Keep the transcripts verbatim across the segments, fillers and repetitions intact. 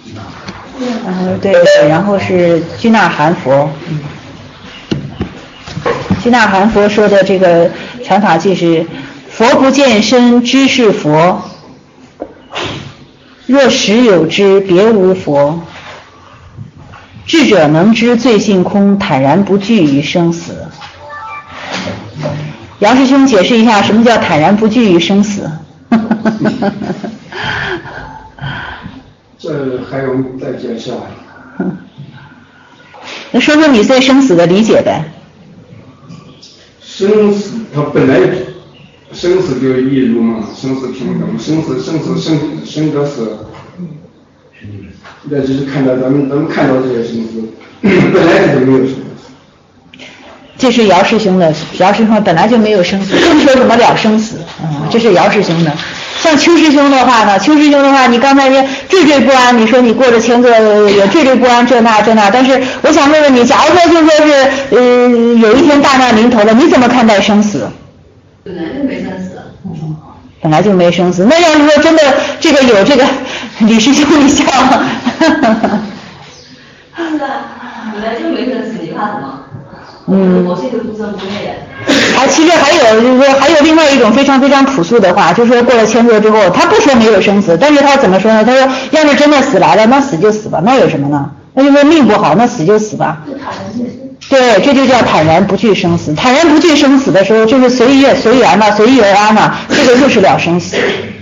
嗯，对对，然后是居纳含佛，嗯，居纳含佛说的这个传法句是：佛不见身，知是佛；若实有之，别无佛。智者能知罪性空，坦然不惧于生死。姚师兄解释一下什么叫坦然不惧于生死。 这还用再介绍？ 那说说你对生死的理解呗。 生死它本来生死就一如嘛，生死平等，生死生死生生者死。那只是看到咱们咱们看到这些生死，本来就没有生死。 这是姚师兄的，姚师兄本来就没有生死，更说什么了生死，嗯，这是姚师兄的。像邱师兄的话呢，邱师兄的话，你刚才说惴惴不安，你说你过着前座也惴惴不安，这那这那，但是我想问问你，假如说就说是呃有一天大难临头了，你怎么看待生死？ 本来就没生死。 嗯，本来就没生死。那要是说真的这个有这个李师兄一笑，是啊，本来就没生死，你怕什么？嗯，我是一个不生不灭的。 还其实还有就是说还有另外一种非常非常朴素的话，就是说过了千座之后，他不说没有生死，但是他怎么说呢？他说要是真的死来了，那死就死吧，那有什么呢？那就说命不好，那死就死吧。对，这就叫坦然不惧生死。坦然不惧生死的时候，就是随遇随缘嘛，随遇而安嘛，这个就是了生死。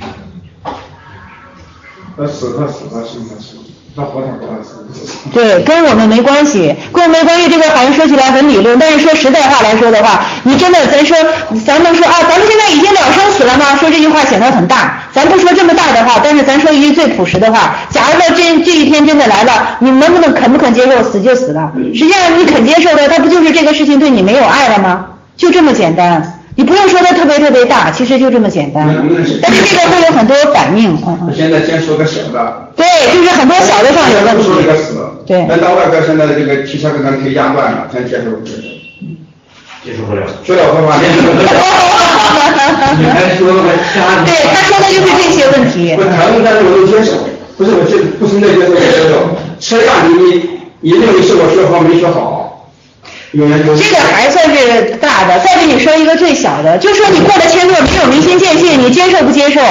他死他死他生他生。他活他活他死。 对，跟我们没关系，跟我们没关系。这个好像说起来很理论，但是说实在话来说的话，你真的咱说，咱们说啊，咱们现在已经了生死了吗？说这句话显得很大。咱不说这么大的话，但是咱说一句最朴实的话，假如说这这一天真的来了，你能不能肯不肯接受死就死了？实际上你肯接受的，它不就是这个事情对你没有爱了吗？就这么简单。你不用说它特别特别大，其实就这么简单。但是这个会有很多反应。 嗯、现在先说个小的。 对，就是很多小的上有问题。 说一个死。 对。 那到外边现在这个汽车给咱可以压断了，咱接受不接受？ 接受不了。 说了会话，接受不了。 你还说个瞎？ 对，他说的就是这些问题。 不疼，但是我能接受，不是我接不存在接受不接受。车样你你认为是我学好没学好？ 这个还算是大的，再给你说一个最小的，就说你过了千座没有明心见性，你接受不接受？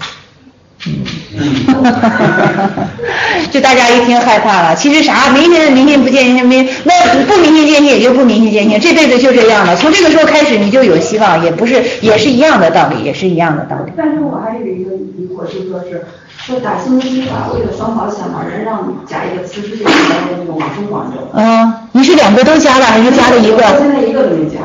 这大家一听害怕了。其实啥明心明心不见性，明那不明心见性也就不明心见性，这辈子就这样了。从这个时候开始你就有希望，也不是也是一样的道理，也是一样的道理。 但是我还有一个疑惑，是说是说打心机法为了双保险嘛，人让你加一个辞职的那种往生往生。 嗯，你是两个都加了还是加了一个？ 我现在一个都没加。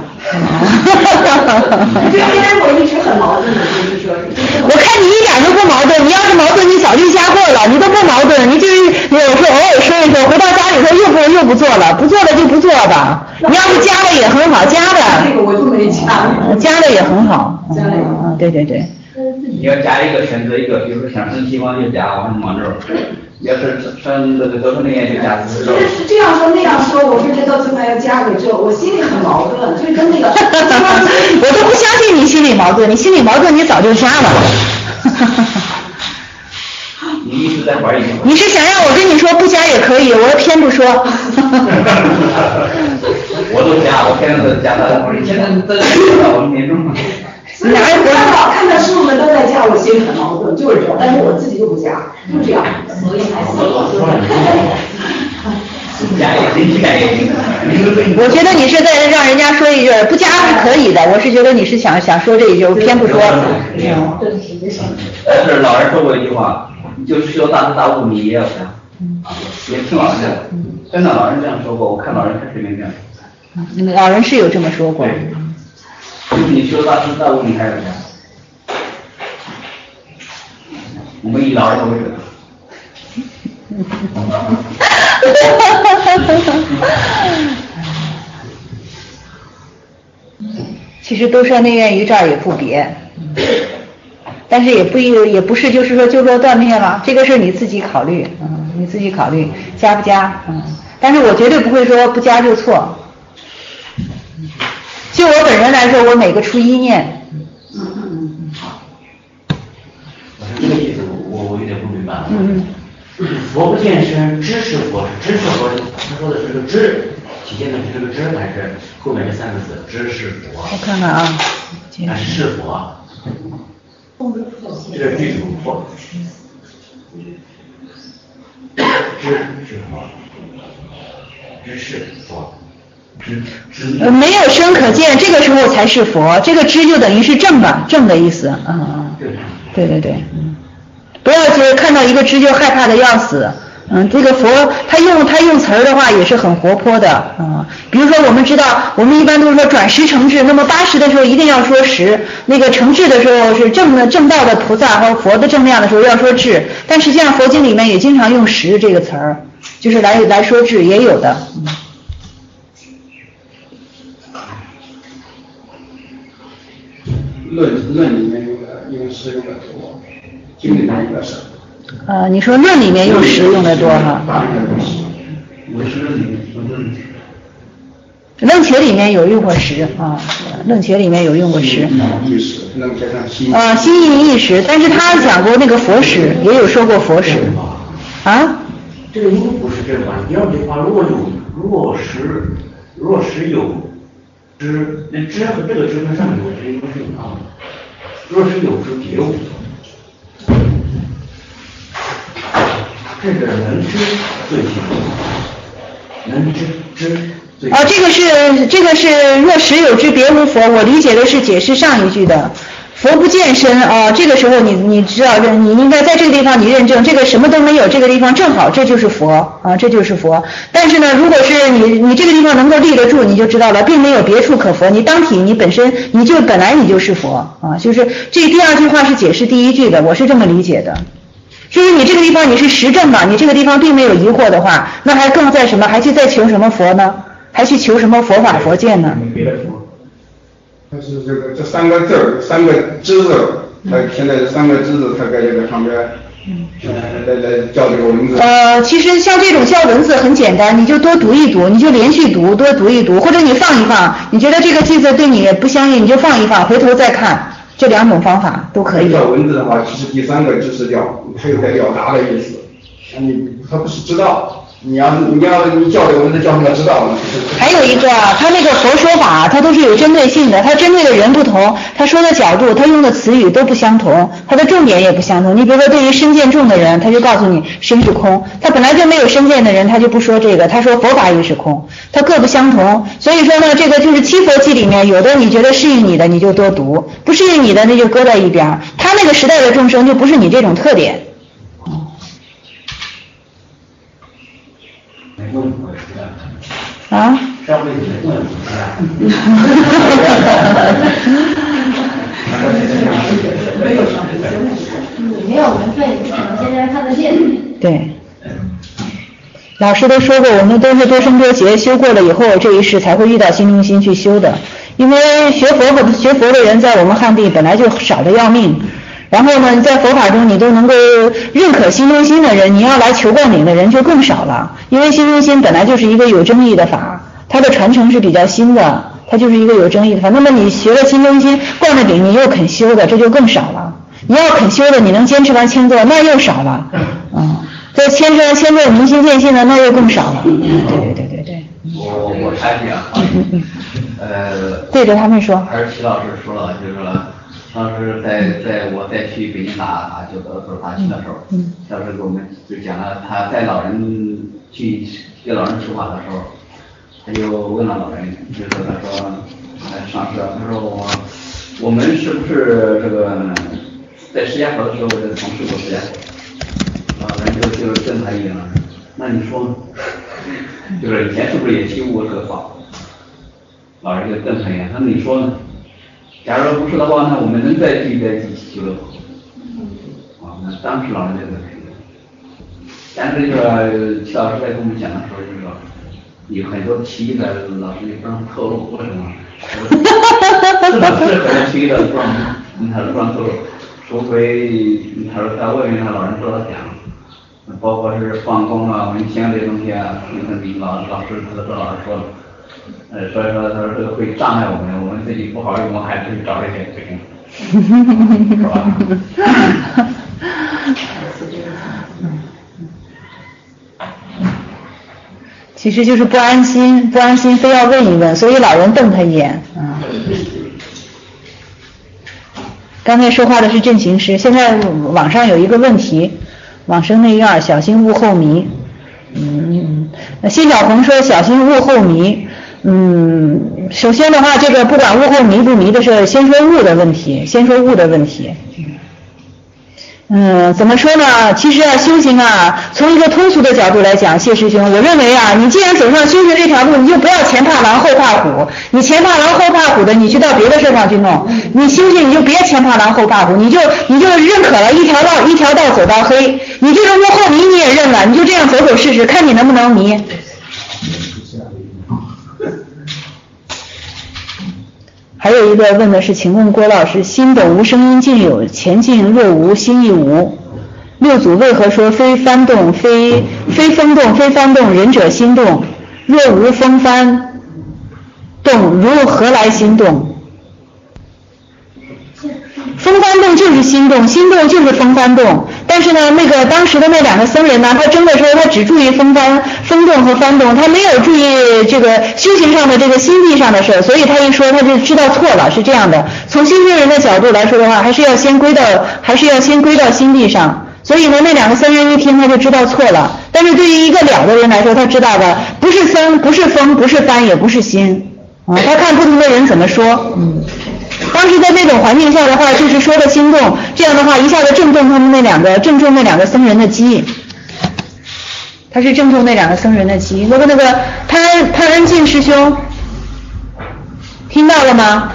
对，因为我一直很矛盾的，就是说， 我看你一点都不矛盾。你要是矛盾，你早就加过了。你都不矛盾，你就是有时候偶尔说一说，回到家里头又不又不做了，不做了就不做吧。你要是加了也很好，加的。 这个我就没加。 加了也很好。 加了也很好。 对对对。 你要加一个选择一个，比如说想生西方就加往往这儿，要是生这个得分那就加四十。 是这样说那样说，我说这到最后要加个这，我心里很矛盾，就是跟那个。 我都不相信你心里矛盾，你心里矛盾你早就加了。 你一直在玩一个。 你是想让我跟你说不加也可以，我偏不说。 我都加，我偏是加他，我现在这个我们年终。 哪看到看到师傅们都在加，我心里很矛盾，就是这样，但是我自己就不加，就这样，所以还是加也行，加也行。 我觉得你是在让人家说一句不加是可以的，我是觉得你是想想说这一句，我偏不说。 嗯。但是老人说过一句话，就是修大智大悟，你也要加，也听老人讲，真的老人这样说过，我看老人开始没这样。 老人是有这么说过。 就是你修大智大悟，你还要加。我们以老人为准。 其实都说内院于这儿也不别，但是也不也不是就是说就说断灭了，这个事你自己考虑，嗯，你自己考虑加不加，嗯，但是我绝对不会说不加就错。就我本人来说，我每个初一念。 嗯嗯嗯，好。 这个意思我我有点不明白。 嗯嗯。 佛不见身，知是佛，知是佛，他说的是这个知，体现的是这个知，还是后面这三个字知是佛？ 我看看啊， 还是是佛？这是句主佛，知是佛，知是佛。 呃，没有身可见，这个时候才是佛，这个知就等于是正吧，正的意思，嗯嗯，对对对，嗯，不要就是看到一个知就害怕的要死，嗯，这个佛他用他用词儿的话也是很活泼的，嗯，比如说我们知道，我们一般都是说转识成智，那么八十的时候一定要说识，那个成智的时候是正的正道的菩萨和佛的正量的时候要说智，但实际上佛经里面也经常用识这个词儿，就是来来说智也有的，嗯。 论论里面用的用实用的多，经里面用的少。 呃，你说论里面用实用的多哈？ 我是论里面用论。 楞伽里面有用过实啊，楞伽里面有用过实。 意识，楞伽上心。 啊，心意意识，但是他讲过那个佛实，也有说过佛实。啊？ 这个应该不是这个吧？第二句话，如果有若实，若实有。知，那知和这个知跟上面有知应该是一样的。若是有知别无，这个能知最清楚，能知知最。 哦，这个是这个是若实有知别无佛，我理解的是解释上一句的。佛不见身啊、呃，这个时候你你知道认，你应该在这个地方你认证，这个什么都没有，这个地方正好这就是佛啊，这就是佛。但是呢，如果是你你这个地方能够立得住，你就知道了，并没有别处可佛，你当体你本身你就本来你就是佛啊，就是这第二句话是解释第一句的，我是这么理解的。就是你这个地方你是实证嘛，你这个地方并没有疑惑的话，那还更在什么？还去再求什么佛呢？还去求什么佛法佛见呢？ 别的佛。 但是这个这三个字儿，三个知字，它现在这三个知字，它在这个上边，嗯，来来教这个文字。 呃，其实像这种教文字很简单，你就多读一读，你就连续读，多读一读，或者你放一放，你觉得这个句子对你不相应，你就放一放，回头再看，这两种方法都可以。 教文字的话，其实第三个知识表，它有在表达的意思，你它不是知道。你要你要你教这个文字教他知道了。 还有一个啊，他那个佛说法，他都是有针对性的，他针对的人不同，他说的角度，他用的词语都不相同，他的重点也不相同。你比如说，对于身见重的人，他就告诉你身是空；他本来就没有身见的人，他就不说这个，他说佛法也是空，他各不相同。所以说呢，这个就是七佛记里面有的你觉得适应你的，你就多读；不适应你的，那就搁在一边。他那个时代的众生就不是你这种特点。啊？ 上辈子没问题啊。 没有上辈子，你没有缘分，你不可能现在看得见。 对。老师都说过，我们都是多生多劫修过了以后，这一世才会遇到心中心去修的。因为学佛和学佛的人在我们汉地本来就少得要命。然后呢，在佛法中你都能够认可心中心的人，你要来求灌顶的人就更少了。因为心中心本来就是一个有争议的法，它的传承是比较新的，它就是一个有争议的法。那么你学了心中心，灌了顶，你又肯修的，这就更少了。你要肯修的，你能坚持完千座，那又少了。嗯，再坚持完千座明心见性的，那又更少了。对对对对对。 我我插一句啊，呃， 对着他们说。 还是齐老师说了，就是说。当时在在我再去北京打打九德的时候，打七的时候，当时给我们就讲了他带老人去给老人求法的时候，他就问了老人，就是他说，呃，上师，他说我我们是不是这个在释迦佛的时候在从事过释迦佛？老人就就瞪他一眼了，那你说，就是以前是不是也修过这个法？老人就瞪他一眼，他说你说呢？假如不是的话，那我们能再聚在一起修的啊，那当时老人就在肯定。但是就是齐老师在跟我们讲的时候，就是说有很多奇异的老师也不让透露，为什么？是老师很奇异的不让，他说不让透露，除非他说在外面他老人说他讲，包括是放光啊、文签这些东西啊，老老师他都跟老师说了。呃，所以说他说这个会障碍我们，我们自己不好用，还是去找这些培训，是吧？ 其实就是不安心，不安心非要问一问，所以老人瞪他一眼。嗯。刚才说话的是镇行师，现在网上有一个问题，往生内院小心勿后迷。嗯，那辛小红说小心勿后迷。嗯，首先的话，这个不管物后迷不迷的事，先说物的问题，先说物的问题。嗯，怎么说呢？其实啊，修行啊，从一个通俗的角度来讲，谢师兄，我认为啊，你既然走上修行这条路，你就不要前怕狼后怕虎。你前怕狼后怕虎的，你去到别的事上去弄。你修行你就别前怕狼后怕虎，你就你就认可了一条道一条道走到黑，你这个物后迷你也认了，你就这样走走试试，看你能不能迷。还有一个问的是，请问郭老师，心动无声音尽有，前进若无心亦无。六祖为何说非翻动非非风动非翻动仁者心动？若无风翻动，如何来心动？风翻动就是心动，心动就是风翻动。但是呢，那个当时的那两个僧人呢，他争的时候，他只注意风翻、风动和翻动，他没有注意这个修行上的这个心地上的事，所以他一说他就知道错了，是这样的。从修行人的角度来说的话，还是要先归到，还是要先归到心地上。所以呢，那两个僧人一听他就知道错了。但是对于一个了的人来说，他知道的不是僧，不是风，不是翻，也不是心啊。他看不同的人怎么说，嗯。当时在那种环境下的话，就是说的心动，这样的话一下子正中他们那两个正中那两个僧人的机，他是正中那两个僧人的机。那个那个潘潘恩进师兄，听到了吗？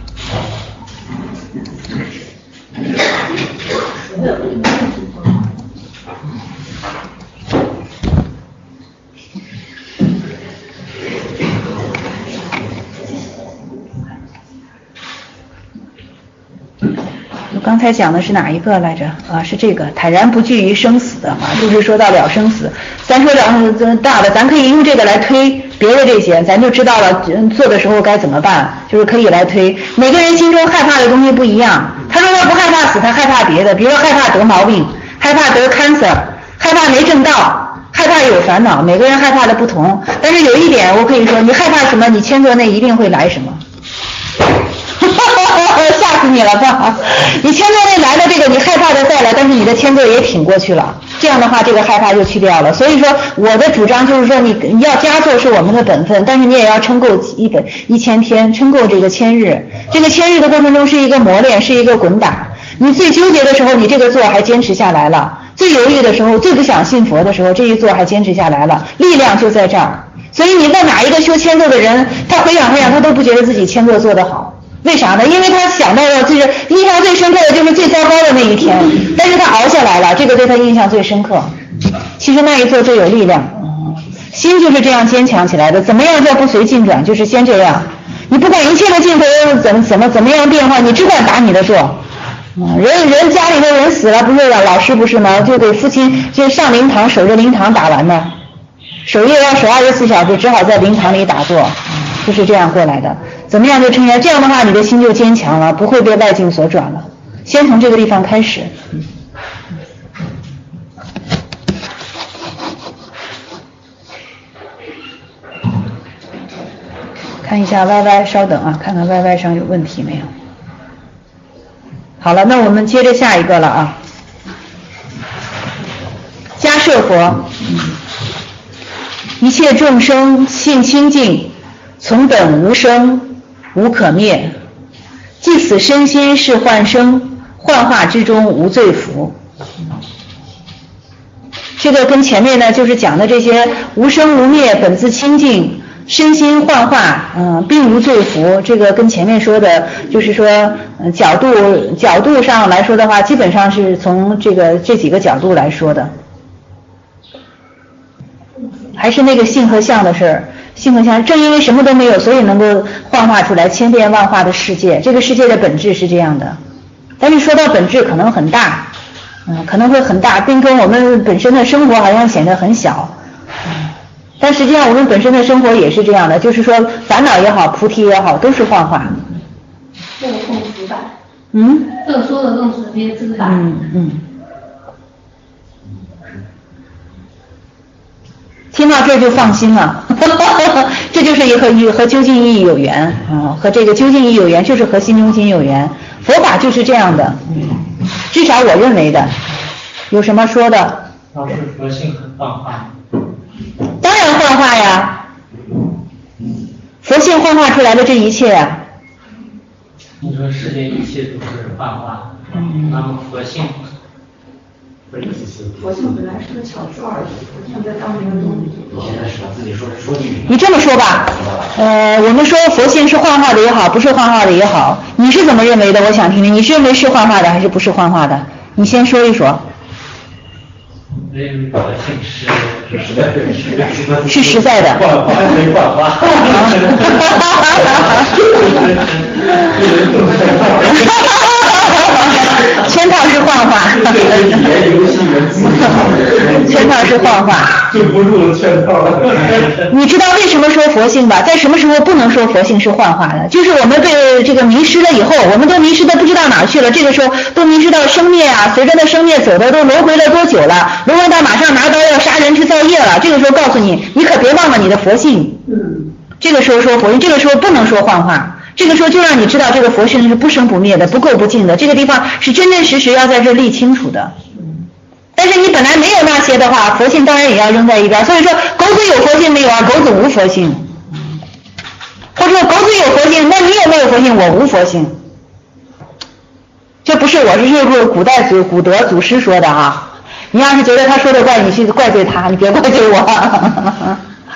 刚才讲的是哪一个来着？啊，是这个坦然不惧于生死的啊，就是说到了生死。咱说了大的，咱可以用这个来推别的这些，咱就知道了做的时候该怎么办，就是可以来推。每个人心中害怕的东西不一样，他说他不害怕死，他害怕别的，比如说害怕得毛病，害怕得 cancer， 害怕没正道，害怕有烦恼，每个人害怕的不同。但是有一点我可以说，你害怕什么，你迁坐内一定会来什么。吓死你了吧！你迁坐内来了这个，你害怕的再来，但是你的迁坐也挺过去了。这样的话，这个害怕就去掉了。所以说，我的主张就是说，你你要加做是我们的本分，但是你也要撑够一本一千天，撑够这个千日。这个千日的过程中是一个磨练，是一个滚打。你最纠结的时候，你这个做还坚持下来了；最犹豫的时候，最不想信佛的时候，这一做还坚持下来了。力量就在这儿。所以你问哪一个修迁坐的人，他回想回想，他都不觉得自己迁坐做得好。为啥呢？因为他想到了，就是印象最深刻的就是最糟糕的那一天，但是他熬下来了，这个对他印象最深刻。其实那一做最有力量，嗯，心就是这样坚强起来的。怎么样叫不随境转？就是先这样，你不管一切的境头怎么怎么怎么样变化，你只管打你的坐。嗯，人人家里头人死了，不是老师不是吗？就给父亲就上灵堂守着灵堂打完的，守夜要守二十四小时，只好在灵堂里打坐，就是这样过来的。怎么样就撑下？这样的话，你的心就坚强了，不会被外境所转了。先从这个地方开始。嗯、看一下 Y Y， 稍等啊，看看 Y Y 上有问题没有。好了，那我们接着下一个了啊。迦摄佛，嗯、一切众生性清净，从本无生。无可灭，即此身心是幻生，幻化之中无罪福。这个跟前面呢就是讲的这些无生无灭，本自清净，身心幻化，嗯，并无罪福。这个跟前面说的，就是说，嗯，角度角度上来说的话，基本上是从这个这几个角度来说的。还是那个性和相的事儿。性和相，正因为什么都没有，所以能够幻化出来千变万化的世界。这个世界的本质是这样的，但是说到本质可能很大，嗯，可能会很大，并跟我们本身的生活好像显得很小，嗯，但实际上我们本身的生活也是这样的，就是说烦恼也好，菩提也好，都是幻化。 这个更直白。 嗯。 这个说的更是别直白。嗯嗯。 听到这儿就放心了，这就是和和究竟意义有缘啊，和这个究竟意义有缘，就是和心中心有缘。佛法就是这样的，至少我认为的。有什么说的？ 老师，佛性很幻化。 当然幻化呀，佛性幻化出来的这一切呀。 你说世间一切都是幻化，嗯、那么佛性。 佛性本来是个巧说而已，现在当这个东西。 你现在是把自己说说进去。 你这么说吧，呃，我们说佛性是幻化的也好，不是幻化的也好，你是怎么认为的？我想听听，你是认为是幻化的还是不是幻化的？你先说一说。 认为佛性是是实在的， 是实在的。 幻化没幻化。 圈套是幻化，圈套是幻化， 就不入圈套了。 你知道为什么说佛性吧？在什么时候不能说佛性是幻化的？就是我们被这个迷失了以后，我们都迷失的不知道哪儿去了。这个时候都迷失到生灭啊，随着那生灭走的都轮回了多久了？轮回到马上拿刀要杀人去造业了。这个时候告诉你，你可别忘了你的佛性。 嗯。 这个时候说佛性，这个时候不能说幻化。这个时候就让你知道这个佛性是不生不灭的，不垢不净的，这个地方是真真实实要在这立清楚的。但是你本来没有那些的话，佛性当然也要扔在一边。所以说狗子有佛性没有啊？狗子无佛性。或者说狗子有佛性，那你有没有佛性？我无佛性。这不是我，这是古代祖古德祖师说的啊。你要是觉得他说的怪，你去怪罪他，你别怪罪我。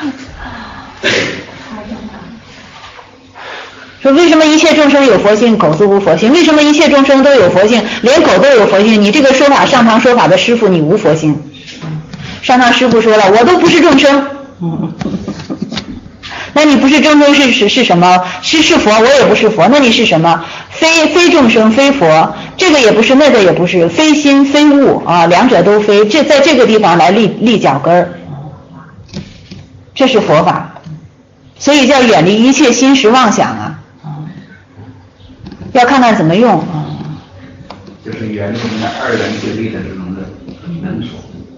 说为什么一切众生有佛性，狗子无佛性？为什么一切众生都有佛性，连狗都有佛性？你这个说法上堂说法的师父，你无佛性。上堂师父说了，我都不是众生。那你不是众生是是是什么？是是佛，我也不是佛，那你是什么？非非众生，非佛，这个也不是，那个也不是，非心非物啊，两者都非。这在这个地方来立立脚跟儿，这是佛法，所以叫远离一切心识妄想啊。要看看怎么用啊， 就是远离那二元对立的这种的能所。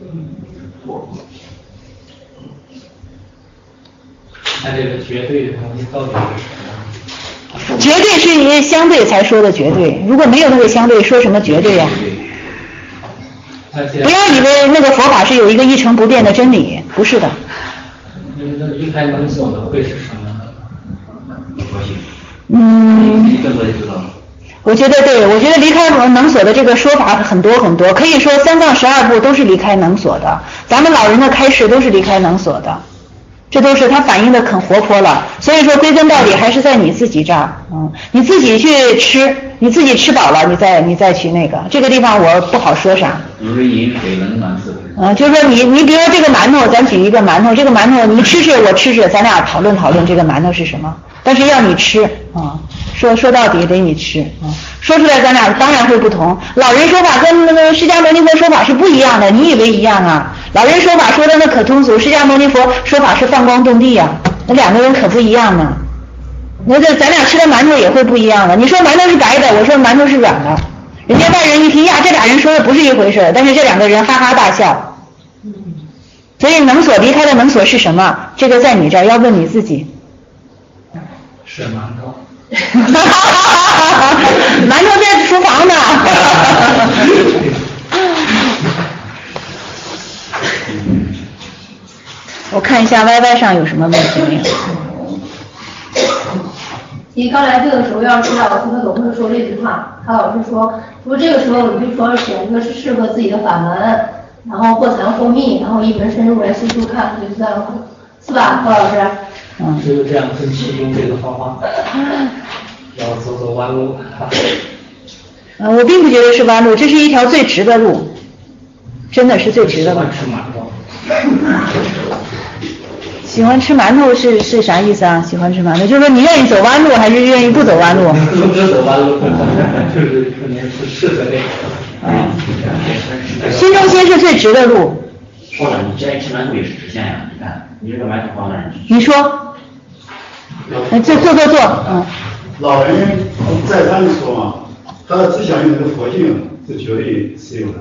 那这个绝对的东西到底是什么？ 绝对是因为相对才说的绝对，如果没有那个相对，说什么绝对呀、啊？不要以为那个佛法是有一个一成不变的真理，不是的。 那离开能所的会是什么呢？ 嗯， 你更多知道。 我觉得对，我觉得离开能所的这个说法很多很多，可以说三藏十二部都是离开能所的，咱们老人的开示都是离开能所的，这都是它反映的很活泼了。所以说归根到底还是在你自己这儿，嗯，你自己去吃，你自己吃饱了，你再你再去那个，这个地方我不好说啥。 如饮水冷暖自知。 嗯，就是说你你比如说这个馒头，咱举一个馒头，这个馒头你吃吃我吃吃，咱俩讨论讨论这个馒头是什么，但是要你吃啊、嗯，说说到底得你吃啊、嗯，说出来咱俩当然会不同。老人说法跟那个释迦牟尼佛说法是不一样的，你以为一样啊？老人说法说的那可通俗，释迦牟尼佛说法是放光动地呀、啊，那两个人可不一样呢。那这咱俩吃的馒头也会不一样的。你说馒头是白的，我说馒头是软的，人家外人一听呀，这俩人说的不是一回事，但是这两个人哈哈大笑。所以能所离开的能所是什么？这个在你这儿要问你自己。 是馒头。 馒头在厨房呢。我看一下 Y Y 上有什么问题没有。 你刚来这个时候，要是老师他总会说这句话，他老是说，说这个时候你就说选一个是适合自己的法门，然后或禅或密，然后一门深入来细数看，就是这样，是吧，高老师？ 嗯。 只有这样分析用这个方法，要走走弯路。 呃，我并不觉得是弯路，这是一条最直的路，真的是最直的路。 吃馒头。 喜欢吃馒头是是啥意思啊？喜欢吃馒头，就是说你愿意走弯路，还是愿意不走弯路？ 不走弯路，就是可能是适合这个。 嗯。心中心是最直的路。 说了，你这爱吃馒头也是直线呀，你看，你这个馒头放哪儿去？ 你说。哎，坐坐坐坐，嗯。 老人在他们说嘛，他只想用这个佛性是绝对是有的，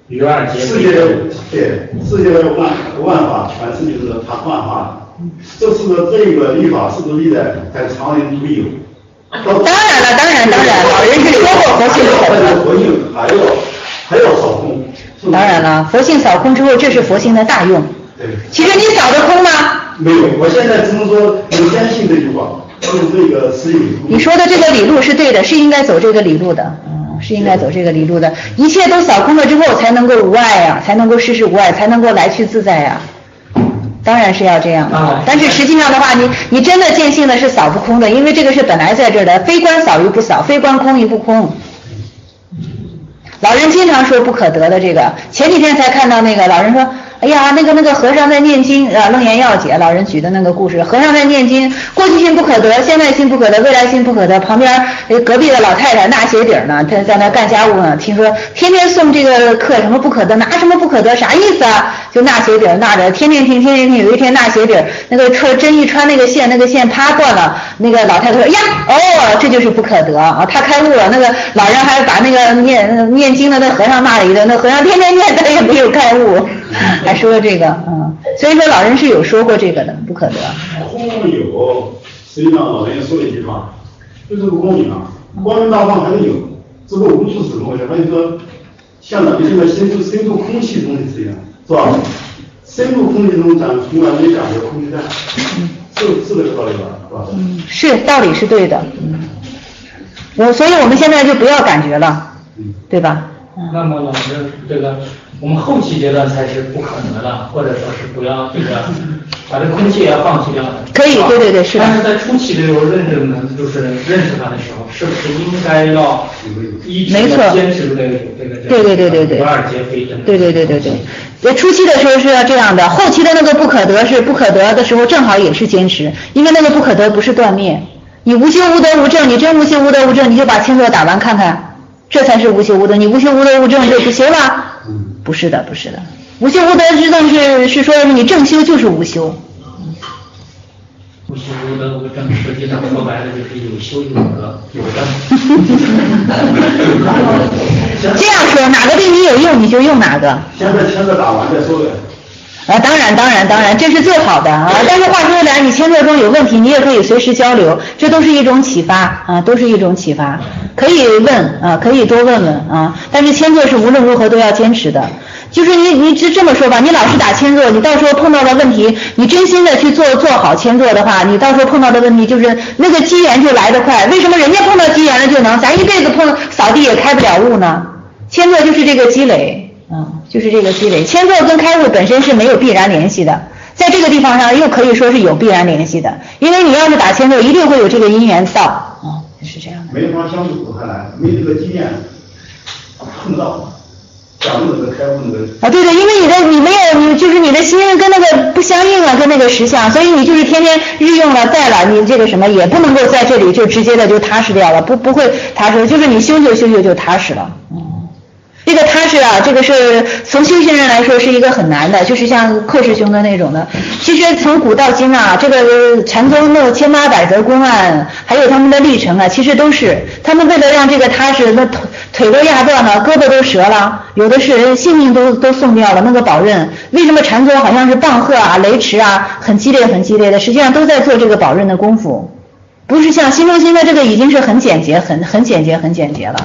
与二结世界对世界的万万法全是就是他幻化的。这是个这个立法是不是历代在常人独有？ 当然了，当然当然，老人是说过佛性扫空， 佛性还要还要扫空。 当然了，佛性扫空之后，这是佛性的大用。 对。 其实你扫得空吗？ 没有，我现在只能说很坚信这句话，用这个是有。 你说的这个理路是对的，是应该走这个理路的，嗯，是应该走这个理路的。一切都扫空了之后，才能够无碍呀、啊，才能够事事无碍，才能够来去自在呀、啊。当然是要这样的，但是实际上的话，你你真的见性的是扫不空的，因为这个是本来在这儿的，非观扫于不扫，非观空于不空。老人经常说不可得的这个，前几天才看到那个老人说，哎呀，那个那个和尚在念经啊，楞严要解老人举的那个故事，和尚在念经，过去心不可得，现在心不可得，未来心不可得。旁边隔壁的老太太纳鞋底呢，她在那干家务呢，听说天天送这个课什么不可得，拿什么不可得，啥意思啊？就纳鞋底纳着，天天听，天天听。有一天纳鞋底，那个穿针一穿那个线，那个线啪断了。那个老太太说呀，哦，这就是不可得啊！她开悟了。那个老人还把那个念念经的那和尚骂了一顿，那和尚天天念，他也没有开悟。还说这个，嗯，所以说老人是有说过这个的，不可得。 空有，实际上老人也说了一句话，就这个公明啊，光明大放还是有，这个无处是怎么回事？还有说，像咱们现在深入深入空气中的这样，是吧？深入空气中，咱从来没感觉空气在，是是这个道理吧？是吧？ 嗯，是道理是对的，嗯，我所以我们现在就不要感觉了，对吧？ 那么老师，这个我们后期阶段才是不可能的，或者说是不要这个把这空气也要放弃掉的。 可以，对对对，是的。 但是在初期的时候认识呢，就是认识它的时候，是不是应该要一直的坚持这个这个对对对对对不二皆非？ 对对对对对。对，初期的时候是要这样的，后期的那个不可得是不可得的时候，正好也是坚持，因为那个不可得不是断灭。你无修无得无证，你真无修无得无证，你就把千座打完看看，这才是无修无得。你无修无得无证就不行了？不是的，不是的。无修无得之证是是说你正修就是无修。 无修无得无证，实际上说白了就是有修有得有证。 这样说，哪个对你有用你就用哪个。 先把签字打完再说呗。 啊，当然当然当然，这是最好的啊！但是话说回来，你签字中有问题，你也可以随时交流，这都是一种启发啊，都是一种启发，可以问啊，可以多问问啊。但是签字是无论如何都要坚持的，就是你你这这么说吧，你老是打签字，你到时候碰到了问题，你真心的去做做好签字的话，你到时候碰到的问题就是那个机缘就来得快。为什么人家碰到机缘了就能，咱一辈子碰扫地也开不了悟呢？签字就是这个积累。嗯，就是这个积累，签字跟开悟本身是没有必然联系的，在这个地方上又可以说是有必然联系的，因为你要是打签字，一定会有这个因缘到，啊、嗯，是这样的。 没法相处还难，没这个经验碰到，讲那个开悟那个。 啊，对对，因为你的你没有你就是你的心跟那个不相应啊，跟那个实相，所以你就是天天日用了带了，你这个什么也不能够在这里就直接的就踏实掉了，不不会踏实，就是你修就修就就踏实了，嗯。这个踏实啊，这个是从修行人来说是一个很难的，就是像寇师兄的那种的。其实从古到今啊，这个禅宗那千八百则公案，还有他们的历程啊，其实都是他们为了让这个踏实，那腿腿都压断了，胳膊都折了，有的是性命都都送掉了。那个宝刃，为什么禅宗好像是棒喝啊、雷池啊，很激烈很激烈的，实际上都在做这个宝刃的功夫，不是像新中心的这个已经是很简洁、很很简洁、很简洁了。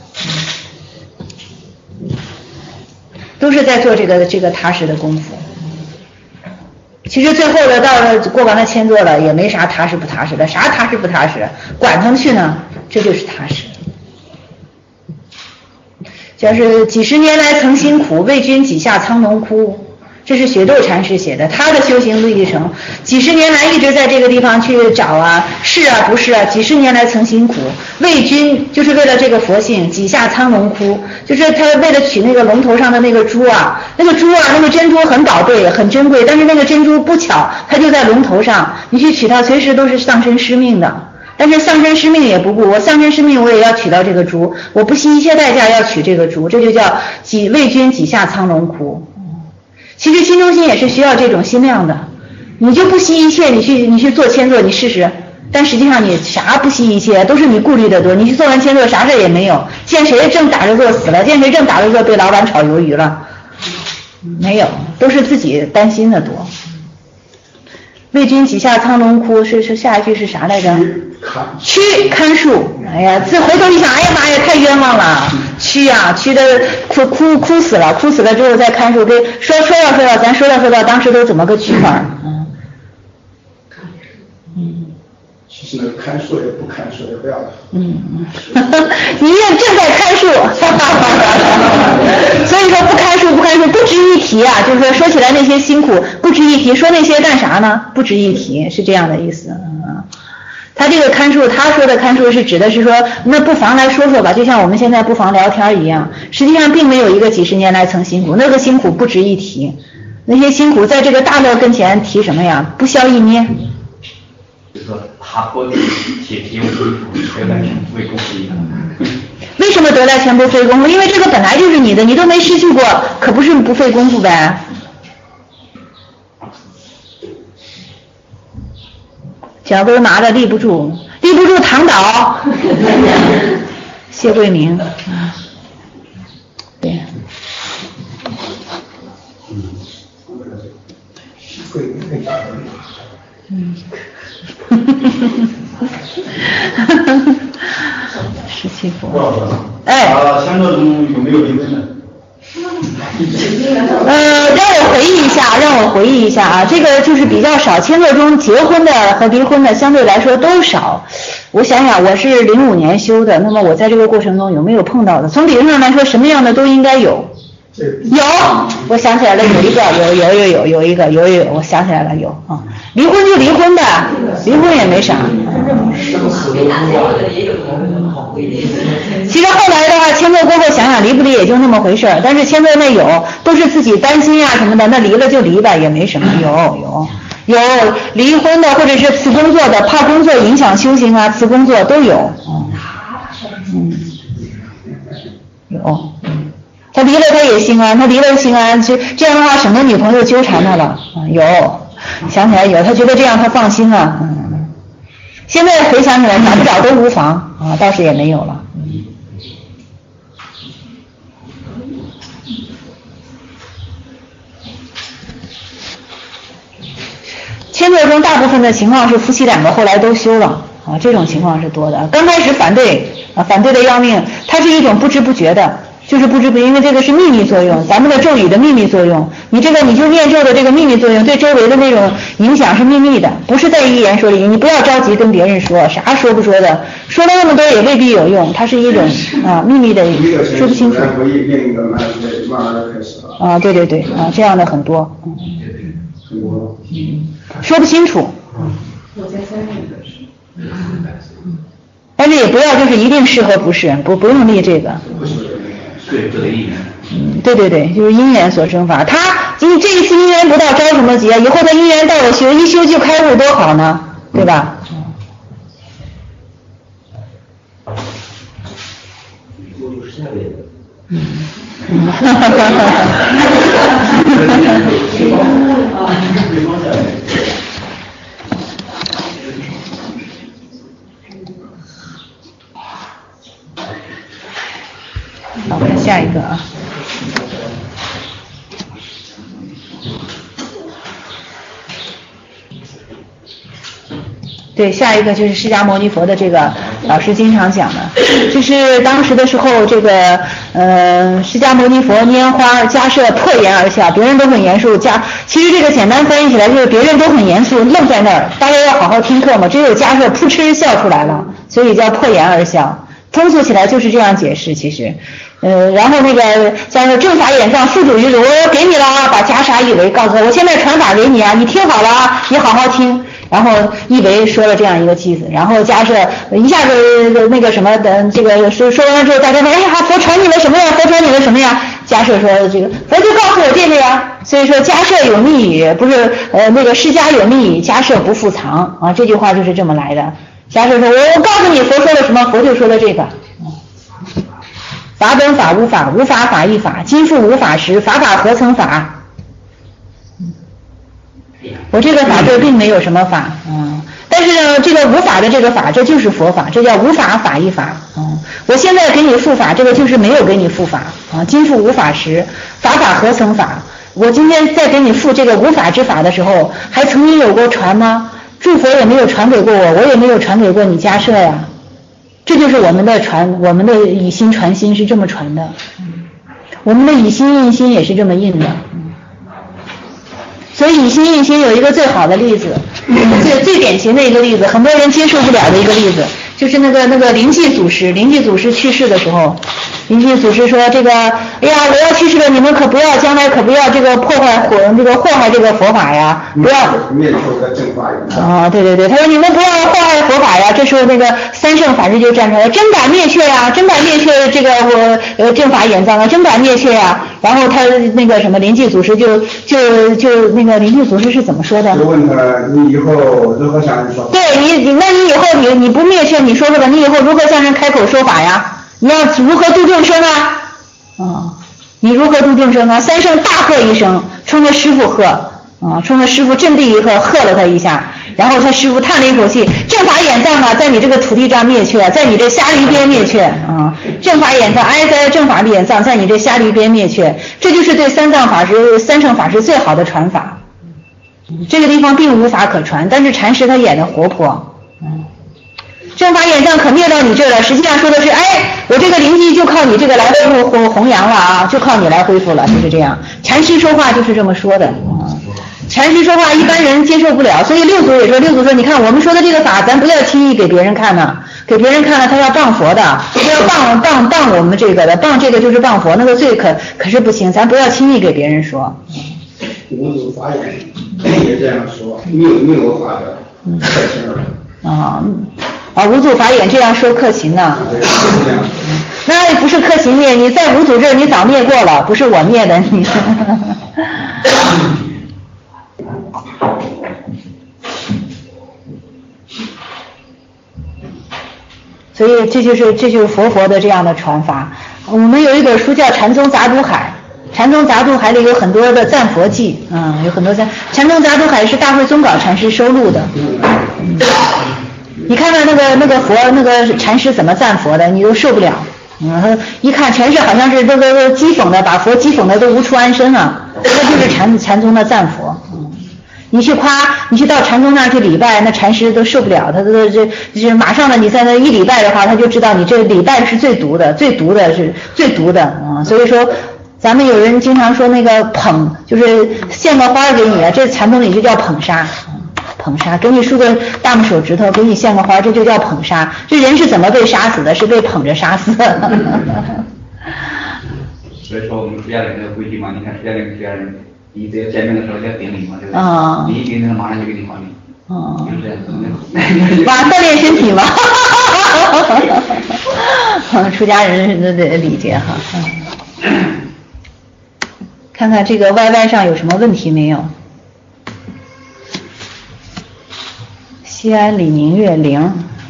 都是在做这个这个踏实的功夫。其实最后的到了过完了签座了，也没啥踏实不踏实的，啥踏实不踏实，管他们去呢，这就是踏实。就是几十年来曾辛苦，为君几下苍龙哭。这是雪窦禅师写的，他的修行历程，几十年来一直在这个地方去找啊，是啊不是啊，几十年来曾辛苦，为君就是为了这个佛性，几下苍龙窟，就是他为了取那个龙头上的那个珠啊，那个珠啊，那个珍珠很宝贝很珍贵，但是那个珍珠不巧，它就在龙头上，你去取它随时都是丧身失命的。但是丧身失命也不顾，我丧身失命我也要取到这个珠，我不惜一切代价要取这个珠，这就叫几为君几下苍龙窟。其实心中心也是需要这种心量的，你就不惜一切，你去你去做签座，你试试， 但实际上你啥不惜一切，都是你顾虑的多。你去做完签座啥事也没有，见谁正打着坐死了，见谁正打着坐被老板炒鱿鱼了，没有，都是自己担心的多。为君几下苍龙哭，是是下一句是啥来着？屈看树，哎呀，这回头一想，哎呀妈呀，太冤枉了，屈呀，屈的哭哭哭死了，哭死了之后再看树，给说说到说到，咱说到说到，当时都怎么个屈法？嗯嗯，其实那个看树也不看树也不要了。 嗯，你也正在看树，所以说不看树不看树不值一提啊，就是说说起来那些辛苦不值一提，说那些干啥呢？不值一提，是这样的意思。嗯，他这个看树，他说的看树是指的是说，那不妨来说说吧，就像我们现在不妨聊天一样，实际上并没有一个几十年来曾辛苦，那个辛苦不值一提，那些辛苦在这个大乐跟前提什么呀？不消一捏。 就是说他过去铁皮为功夫，得来全不为功夫一样。 为什么得来全不费功夫？因为这个本来就是你的，你都没失去过，可不是不费功夫呗。脚跟麻的立不住，立不住躺倒。谢桂明，对。嗯。十七佛。哎。 啊，签座中有没有离婚的？ 呃，让我回忆一下，让我回忆一下啊，这个就是比较少，签座中结婚的和离婚的相对来说都少。我想想，我是零五年修的，那么我在这个过程中有没有碰到的？从理论上来说，什么样的都应该有。有，我想起来了，有一个，有有有有有一个，有有有，我想起来了，有啊。离婚就离婚的，离婚也没啥。其实后来的话，签字过后想想离不离也就那么回事儿，但是签字那有都是自己担心啊什么的，那离了就离吧，也没什么。有有有离婚的，或者是辞工作的，怕工作影响修行啊，辞工作都有。嗯，有。他离了他也心安，他离了心安，就这样的话省得女朋友纠缠他了。啊，有，想起来有，他觉得这样他放心了。嗯，现在回想起来找不找都无妨啊，倒是也没有了。嗯，签字中大部分的情况是夫妻两个后来都修了啊，这种情况是多的。刚开始反对啊，反对的要命，它是一种不知不觉的。就是不知不觉，因为这个是秘密作用，咱们的咒语的秘密作用，你这个你就念咒的这个秘密作用，对周围的那种影响是秘密的，不是在一言说一，你不要着急跟别人说，啥说不说的，说了那么多也未必有用，它是一种啊秘密的，说不清楚。啊，对对对，啊，这样的很多，嗯，嗯，说不清楚。但是也不要就是一定是和不是，不不用立这个。 对，这个因缘。 嗯，对对对，就是因缘所生法。他因这一次因缘不到，着什么急啊？以后他因缘到了修，一修就开悟，多好呢，对吧？嗯。嗯。哈哈哈哈哈。好，看下一个啊。对，下一个就是释迦牟尼佛的这个老师经常讲的，就是当时的时候，这个呃释迦牟尼佛拈花迦叶破颜而笑，别人都很严肃，迦其实这个简单翻译起来就是别人都很严肃，愣在那儿，大家要好好听课嘛，只有迦叶扑哧笑出来了，所以叫破颜而笑。通俗起来就是这样解释，其实，呃，然后那个像是正法眼藏副主就是我给你了啊，把袈裟一围，告诉他我现在传法给你啊，你听好了啊，你好好听。然后一围说了这样一个句子，然后迦叶一下子那个什么的，这个说说完了之后，大家说哎呀，佛传你了什么呀？佛传你了什么呀？迦叶说这个佛就告诉我这个呀，所以说迦叶有密语，不是呃那个释迦有密语，迦叶不复藏啊，这句话就是这么来的。迦叶说我我告诉你佛说了什么，佛就说了这个。法本法无法，无法法亦法，今复无法时，法法何曾法？我这个法对并没有什么法，嗯，但是是呢，这个无法的这个法，这就是佛法，这叫无法法一法。嗯，我现在给你复法，这个就是没有给你复法啊。今复无法时，法法何曾法？我今天在给你复这个无法之法的时候，还曾经有过传吗？诸佛也没有传给过我，我也没有传给过你迦摄呀。这就是我们的传，我们的以心传心是这么传的，我们的以心印心也是这么印的。所以以心印心有一个最好的例子，最最典型的一个例子，很多人接受不了的一个例子，就是那个那个灵济祖师，灵济祖师去世的时候，灵济祖师说这个，哎呀，我要去世了，你们可不要，将来可不要这个破坏火，这个祸害这个佛法呀，不要灭求的正法呀。 哦，对对对，他说你们不要祸害佛法呀。这时候那个三圣法师就站出来，真敢灭却呀，真敢灭却这个我呃正法眼藏啊，真敢灭却呀。然后他那个什么灵济祖师就就就那个灵济祖师是怎么说的？ 就问他你以后如何向人说法？ 对你，那你以后你你不灭却，你说说吧，你以后如何向人开口说法呀？你要如何度众生啊？哦，你如何度众生啊？三圣大喝一声，冲着师父喝，啊，冲着师父阵地一喝，喝了他一下，然后他师父叹了一口气，正法眼藏啊，在你这个土地上灭却，在你这虾夷边灭却啊，正法眼藏，哎，在正法眼藏，在你这虾夷边灭却，这就是对三藏法师、三圣法师最好的传法。这个地方并无法可传，但是禅师他演的活泼，嗯。正法眼藏可灭到你这儿了，实际上说的是，哎，我这个灵机就靠你这个来恢复弘弘扬了啊，就靠你来恢复了，就是这样。禅师说话就是这么说的啊，禅师说话一般人接受不了，所以六祖也说，六祖说，你看我们说的这个法，咱不要轻易给别人看呢，给别人看了他要谤佛的，他要谤谤谤我们这个的，谤这个就是谤佛，那个罪可可是不行，咱不要轻易给别人说。 五祖法眼也这样说，谬谬法的客情儿。 啊。啊，五祖法眼这样说克勤呢？那不是克勤灭，你在五祖这儿你早灭过了，不是我灭的你。所以这就是这就是佛佛的这样的传法。我们有一本书叫《禅宗杂读海》，禅宗杂读海里有很多的赞佛记，嗯，有很多赞。禅宗杂读海是大慧宗稿禅师收录的。嗯，你看看那个那个佛那个禅师怎么赞佛的，你都受不了。嗯，一看全是好像是这个讥讽的，把佛讥讽的都无处安身了。这就是禅禅宗的赞佛。嗯，你去夸，你去到禅宗那儿去礼拜，那禅师都受不了，他都这这马上的，你在那一礼拜的话，他就知道你这礼拜是最毒的，最毒的是最毒的啊、嗯。所以说，咱们有人经常说那个捧，就是献个花给你啊，这禅宗里就叫捧杀。捧杀，给你竖个大拇手指头，给你献个花，这就叫捧杀。这人是怎么被杀死的？是被捧着杀死的。 所以说我们出家人的规矩嘛，你看出家人出家人，你这见面的时候要顶礼嘛，对不对？ 啊、嗯。 你一顶礼，马上就给你还礼。 哦、 嗯。就是这样。 哇，锻炼身体嘛。出家人都得理解哈。嗯。看看这个 Y Y 上有什么问题没有？西安李明月零，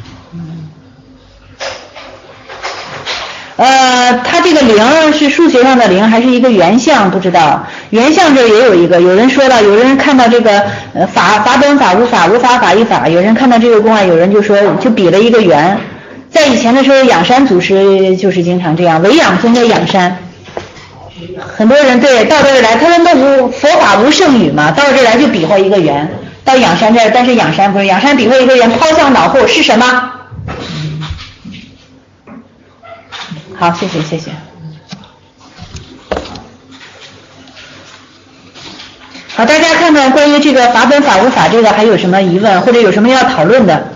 呃，它这个零是数学上的零还是一个原项？不知道。原项这也有一个，有人说了，有人看到这个呃法法本法无法无法法一法，有人看到这个公案，有人就说就比了一个圆。在以前的时候，仰山祖师就是经常这样，唯仰宗的仰山。很多人对到这儿来，他们都无佛法无圣语嘛，到这儿来就比划一个圆。到仰山这儿，但是仰山不是仰山，比划一个圆，抛向脑后是什么？好，谢谢谢谢。好，大家看看关于这个法本法无法这个还有什么疑问，或者有什么要讨论的？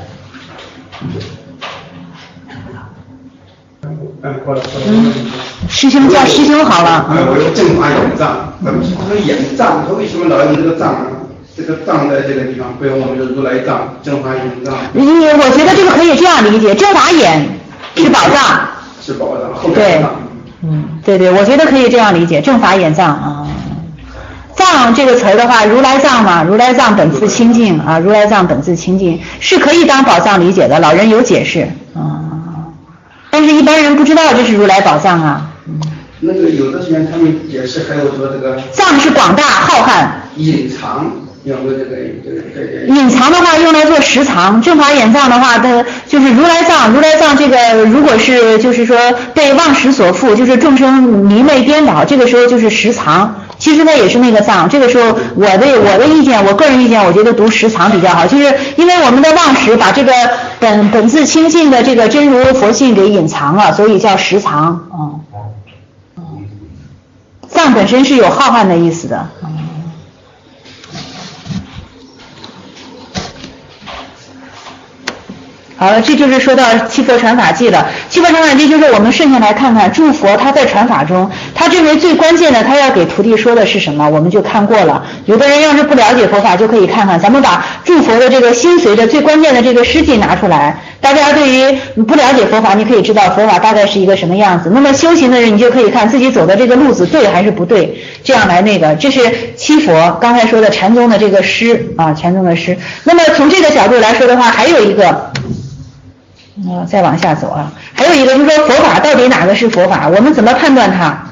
嗯，师兄叫师兄好了。 哎，我有正法眼藏，咱们他说眼藏，他为什么老用这个藏呢？这个藏在这个地方，不用我们就如来藏，正法眼藏。 你我觉得这个可以这样理解，正法眼是宝藏， 是宝藏，后面藏。 嗯，对对，我觉得可以这样理解，正法眼藏啊。藏这个词儿的话，如来藏嘛，如来藏本自清净啊，如来藏本自清净是可以当宝藏理解的，老人有解释啊。但是一般人不知道这是如来宝藏啊。 那个有的时间他们解释还有说这个藏是广大浩瀚， 隐藏用的这个这个这个。 隐藏的话用来做实藏，正法眼藏的话，它就是如来藏，如来藏这个如果是就是说被妄识所缚，就是众生迷昧颠倒，这个时候就是实藏。其实它也是那个藏，这个时候我的我的意见，我个人意见，我觉得读实藏比较好，就是因为我们的妄识把这个本本自清净的这个真如佛性给隐藏了，所以叫实藏。嗯，嗯，藏本身是有浩瀚的意思的。嗯，好了，这就是说到七佛传法记了。七佛传法记就是我们顺下来看看，诸佛他在传法中，他认为最关键的，他要给徒弟说的是什么，我们就看过了。有的人要是不了解佛法，就可以看看，咱们把诸佛的这个心随的最关键的这个诗记拿出来。大家对于不了解佛法，你可以知道佛法大概是一个什么样子。那么修行的人，你就可以看自己走的这个路子对还是不对，这样来那个。这是七佛刚才说的禅宗的这个诗啊，禅宗的诗。那么从这个角度来说的话，还有一个。呃，再往下走啊，还有一个就是说佛法到底哪个是佛法？我们怎么判断它？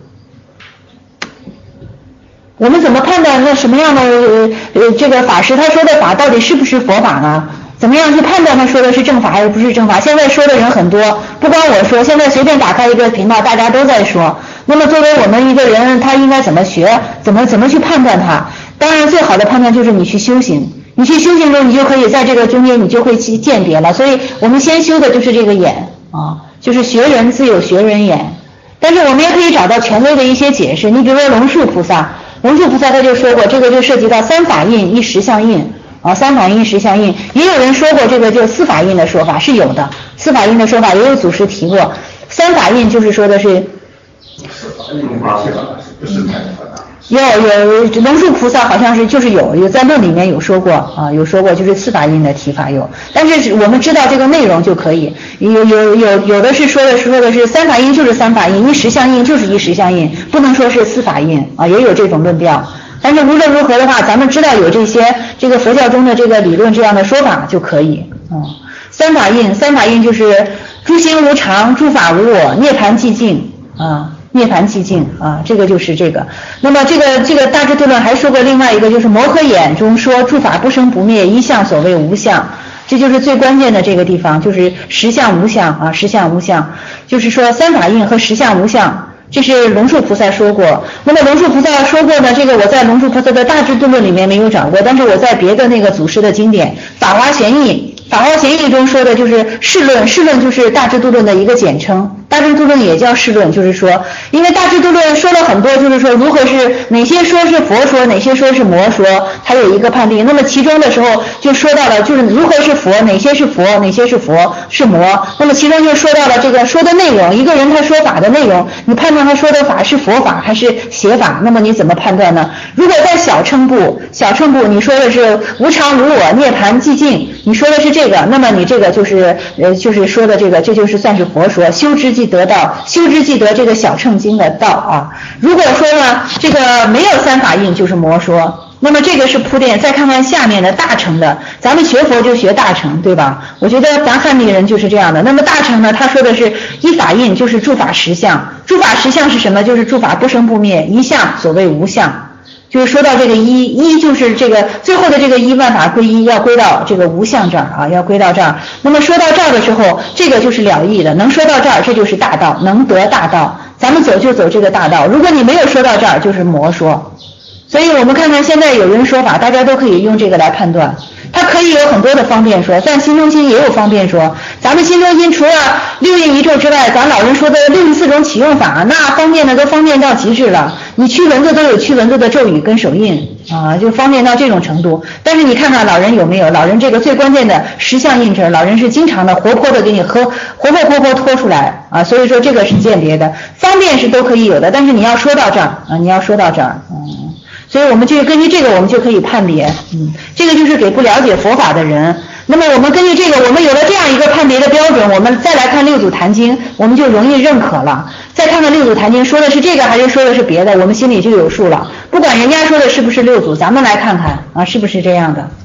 我们怎么判断那什么样的呃呃这个法师他说的法到底是不是佛法呢？怎么样去判断他说的是正法还是不是正法？现在说的人很多，不光我说，现在随便打开一个频道，大家都在说。那么作为我们一个人，他应该怎么学？怎么怎么去判断它？当然，最好的判断就是你去修行。你去修行中，你就可以在这个中间，你就会去鉴别了。所以我们先修的就是这个眼啊，就是学人自有学人眼。但是我们也可以找到权威的一些解释。你比如说龙树菩萨，龙树菩萨他就说过，这个就涉及到三法印一实相印啊，三法印一实相印。也有人说过这个就四法印的说法是有的，四法印的说法也有祖师提过。三法印就是说的是。 四法印的话不是太复杂。 有有龙树菩萨好像是就是有有在论里面有说过啊，有说过就是四法印的提法有，但是我们知道这个内容就可以。有有有有的是说的说的是三法印就是三法印，一实相印就是一实相印，不能说是四法印啊，也有这种论调。但是无论如何的话，咱们知道有这些这个佛教中的这个理论这样的说法就可以。嗯，三法印三法印就是诸心无常，诸法无我，涅槃寂静啊。涅槃寂静啊，这个就是这个。那么这个这个大智度论还说过另外一个，就是摩诃眼中说诸法不生不灭，一相所谓无相，这就是最关键的这个地方，就是实相无相啊，实相无相，就是说三法印和实相无相，这是龙树菩萨说过。那么龙树菩萨说过呢，这个我在龙树菩萨的大智度论里面没有找过，但是我在别的那个祖师的经典《法华玄义》《法华玄义》中说的就是释论，释论就是大智度论的一个简称。大智度论也叫释论，就是说，因为大智度论说了很多，就是说如何是哪些说是佛说，哪些说是魔说，它有一个判定。那么其中的时候就说到了，就是如何是佛，哪些是佛，哪些是佛是魔。那么其中就说到了这个说的内容，一个人他说法的内容，你判断他说的法是佛法还是邪法，那么你怎么判断呢？如果在小乘部，小乘部你说的是无常无我，涅槃寂静，你说的是这个，那么你这个就是呃就是说的这个，这就是算是佛说，修之即得道，修之即得这个小乘经的道啊。如果说呢这个没有三法印就是魔说，那么这个是铺垫。再看看下面的大乘的，咱们学佛就学大乘，对吧？我觉得咱汉地人就是这样的。那么大乘呢，他说的是一法印，就是诸法实相。诸法实相是什么？就是诸法不生不灭，一相所谓无相。就是说到这个一，一就是这个最后的这个一万法归一，要归到这个无相这儿啊，要归到这儿。那么说到这儿的时候，这个就是了义的，能说到这儿，这就是大道，能得大道。咱们走就走这个大道，如果你没有说到这儿，就是魔说。所以我们看看现在有人说法，大家都可以用这个来判断。它可以有很多的方便说，但心中心也有方便说。咱们心中心除了六印一咒之外，咱老人说的六十四种启用法，那方便的都方便到极致了。你驱蚊子都有驱蚊子的咒语跟手印啊，就方便到这种程度。但是你看看老人有没有？老人这个最关键的实相印证，老人是经常的活泼的给你喝，活活活活拖出来啊。所以说这个是鉴别的，方便是都可以有的，但是你要说到这儿啊，你要说到这儿，嗯。所以我们就根据这个，我们就可以判别，嗯，这个就是给不了解佛法的人。那么我们根据这个，我们有了这样一个判别的标准，我们再来看六祖坛经，我们就容易认可了。再看看六祖坛经说的是这个还是说的是别的，我们心里就有数了。不管人家说的是不是六祖，咱们来看看啊，是不是这样的。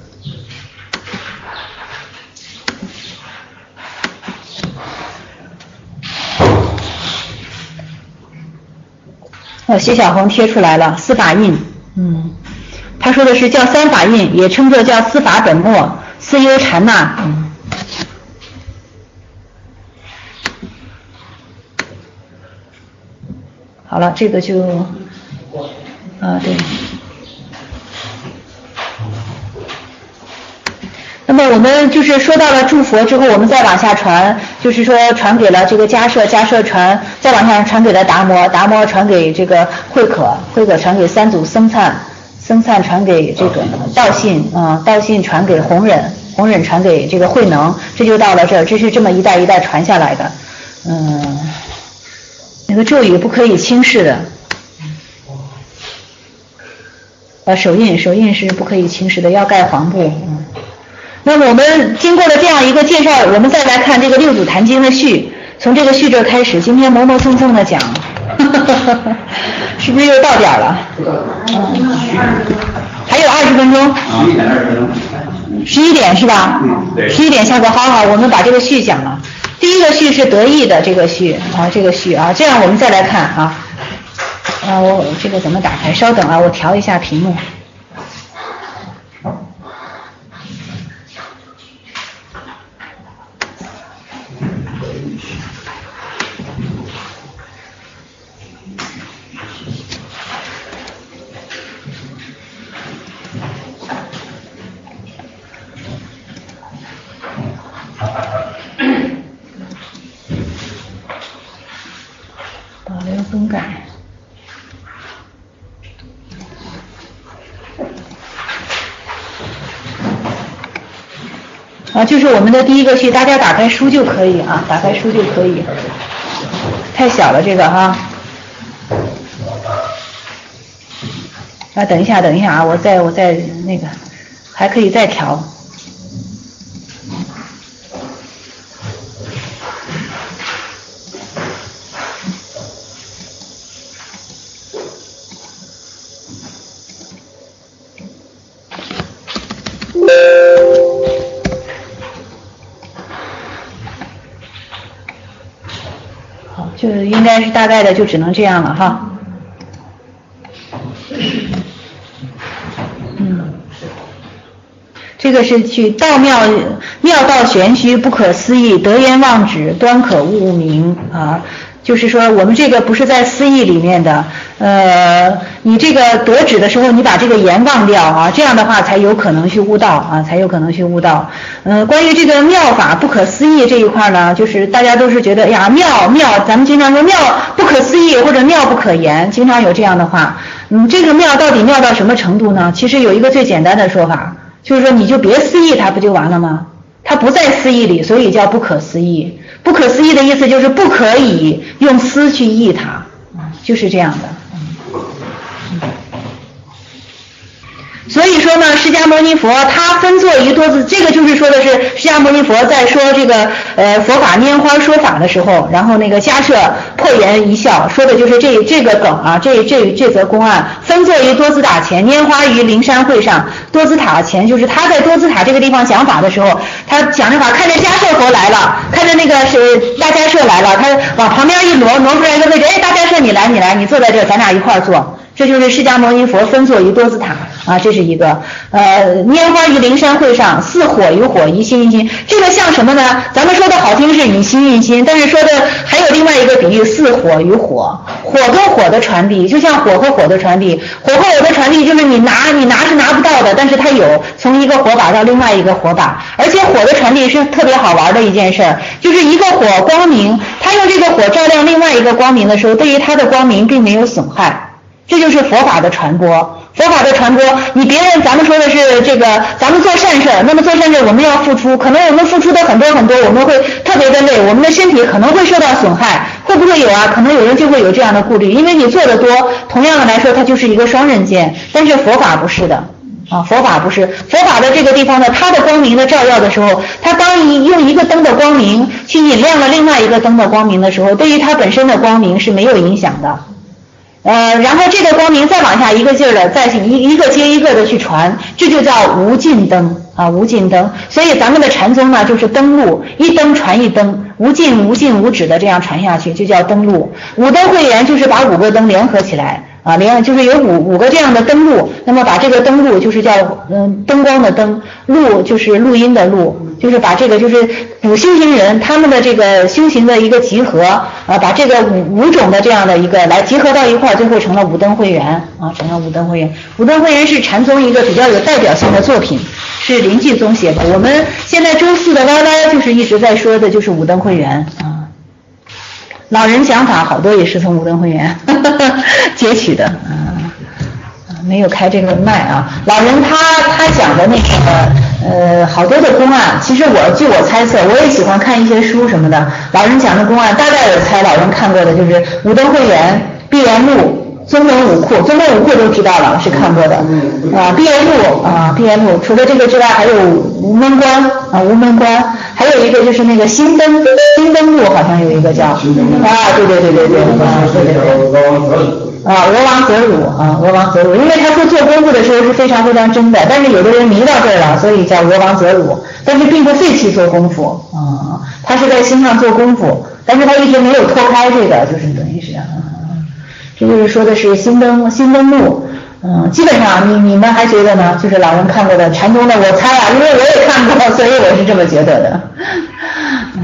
哦，谢小红贴出来了，司法印。嗯， 他说的是叫三法印，也称作叫四法本末，四优禅那。嗯好了，这个就，啊对。那么我们就是说到了祝佛之后，我们再往下传，就是说传给了这个迦摄，迦摄传，再往下传给了达摩，达摩传给这个慧可，慧可传给三祖僧璨，僧璨传给这个道信啊、呃，道信传给弘忍，弘忍传给这个慧能，这就到了这儿，这是这么一代一代传下来的，嗯。那个咒语不可以轻视的，呃，手印手印是不可以轻视的，要盖黄布。嗯，那么我们经过了这样一个介绍，我们再来看这个六祖坛经的序，从这个序这开始，今天磨磨蹭蹭的讲，呵呵呵呵是不是又到点了？嗯，还有二十分钟。十一点二十分钟。十一点是吧？嗯，对。十一点下课，好好，我们把这个序讲了。第一个序是得意的这个序啊，这个序啊，这样我们再来看啊，啊，我这个怎么打开？稍等啊，我调一下屏幕。保留更改。啊，就是我们的第一个序，大家打开书就可以啊，打开书就可以。太小了这个哈。啊，等一下，等一下啊，我再我再那个，还可以再调。就应该是大概的，就只能这样了哈。嗯，这个是去道妙妙道玄虚，不可思议，得言忘止，端可悟明啊。就是说我们这个不是在思义里面的，呃，你这个得止的时候，你把这个言忘掉啊，这样的话才有可能去悟道啊，才有可能去悟道。呃，关于这个妙法不可思议这一块呢，就是大家都是觉得呀妙妙，咱们经常说妙不可思议或者妙不可言，经常有这样的话。嗯，这个妙到底妙到什么程度呢？其实有一个最简单的说法，就是说你就别思议它不就完了吗？它不在思义里，所以叫不可思议。不可思议的意思就是不可以用思去译它，就是这样的。所以说呢，释迦牟尼佛他分作于多字，这个就是说的是释迦牟尼佛在说这个呃佛法拈花说法的时候，然后那个迦摄破颜一笑，说的就是这这个梗啊，这这这则公案，分作于多兹塔前，拈花于灵山会上。多兹塔前就是他在多兹塔这个地方讲法的时候，他讲着法，看着迦摄佛来了，看着那个是大迦摄来了，他往旁边一挪，挪出来一个位置，哎，大迦摄你来你来，你坐在这儿，咱俩一块儿坐。这就是释迦牟尼佛分作于多兹塔啊，这是一个呃拈花于灵山会上，似火于火，疑心疑心。这个像什么呢？咱们说的好听是以心印心，但是说的还有另外一个比喻，似火于火，火跟火的传递，就像火和火的传递，火和火的传递就是你拿你拿是拿不到的，但是它有从一个火把到另外一个火把，而且火的传递是特别好玩的一件事儿，就是一个火光明，它用这个火照亮另外一个光明的时候，对于它的光明并没有损害。这就是佛法的传播，佛法的传播，你别人咱们说的是这个，咱们做善事，那么做善事我们要付出，可能我们付出的很多很多，我们会特别的累，我们的身体可能会受到损害，会不会有啊？可能有人就会有这样的顾虑，因为你做的多，同样的来说它就是一个双刃剑，但是佛法不是的。啊，佛法不是，佛法的这个地方呢，它的光明的照耀的时候，它当一用一个灯的光明去引亮了另外一个灯的光明的时候，对于它本身的光明是没有影响的。呃，然后这个光明再往下一个劲儿的，再一一个接一个的去传，这就叫无尽灯啊，无尽灯。所以咱们的禅宗呢，就是灯路，一灯传一灯，无尽无尽无止的这样传下去，就叫灯路。五灯会元就是把五个灯联合起来啊，连就是有五五个这样的灯路，那么把这个灯路就是叫嗯灯光的灯，录就是录音的录，就是把这个就是古修行人他们的这个修行的一个集合啊，把这个五五种的这样的一个来集合到一块，最后成了五灯会元啊，成了五灯会元。五灯会元是禅宗一个比较有代表性的作品，是临济宗写的。我们现在周四的 Y Y 就是一直在说的就是五灯会元啊。老人讲法好多也是从五灯会元截取的，嗯，没有开这个麦啊。老人他他讲的那个呃好多的公案，其实我据我猜测，我也喜欢看一些书什么的。老人讲的公案，大概我猜老人看过的就是五灯会元、碧岩录、宗门武库，宗门武库都知道了，是看过的啊。碧岩录啊，碧岩录，除了这个之外，还有无门关啊，无门关。还有一个就是那个新灯新灯路，好像有一个叫啊，对对对对对啊，对对对啊，俄王则汝啊，俄王则汝，因为他说做功夫的时候是非常非常真的，但是有的人迷到这儿了，所以叫俄王则汝，但是并不废弃做功夫啊，他是在心上做功夫，但是他一直没有脱开这个，就是等于是啊，这就是说的是新灯新灯路。嗯，基本上你你们还觉得呢？就是老人看过的禅宗的，我猜啊，因为我也看过，所以我是这么觉得的。嗯，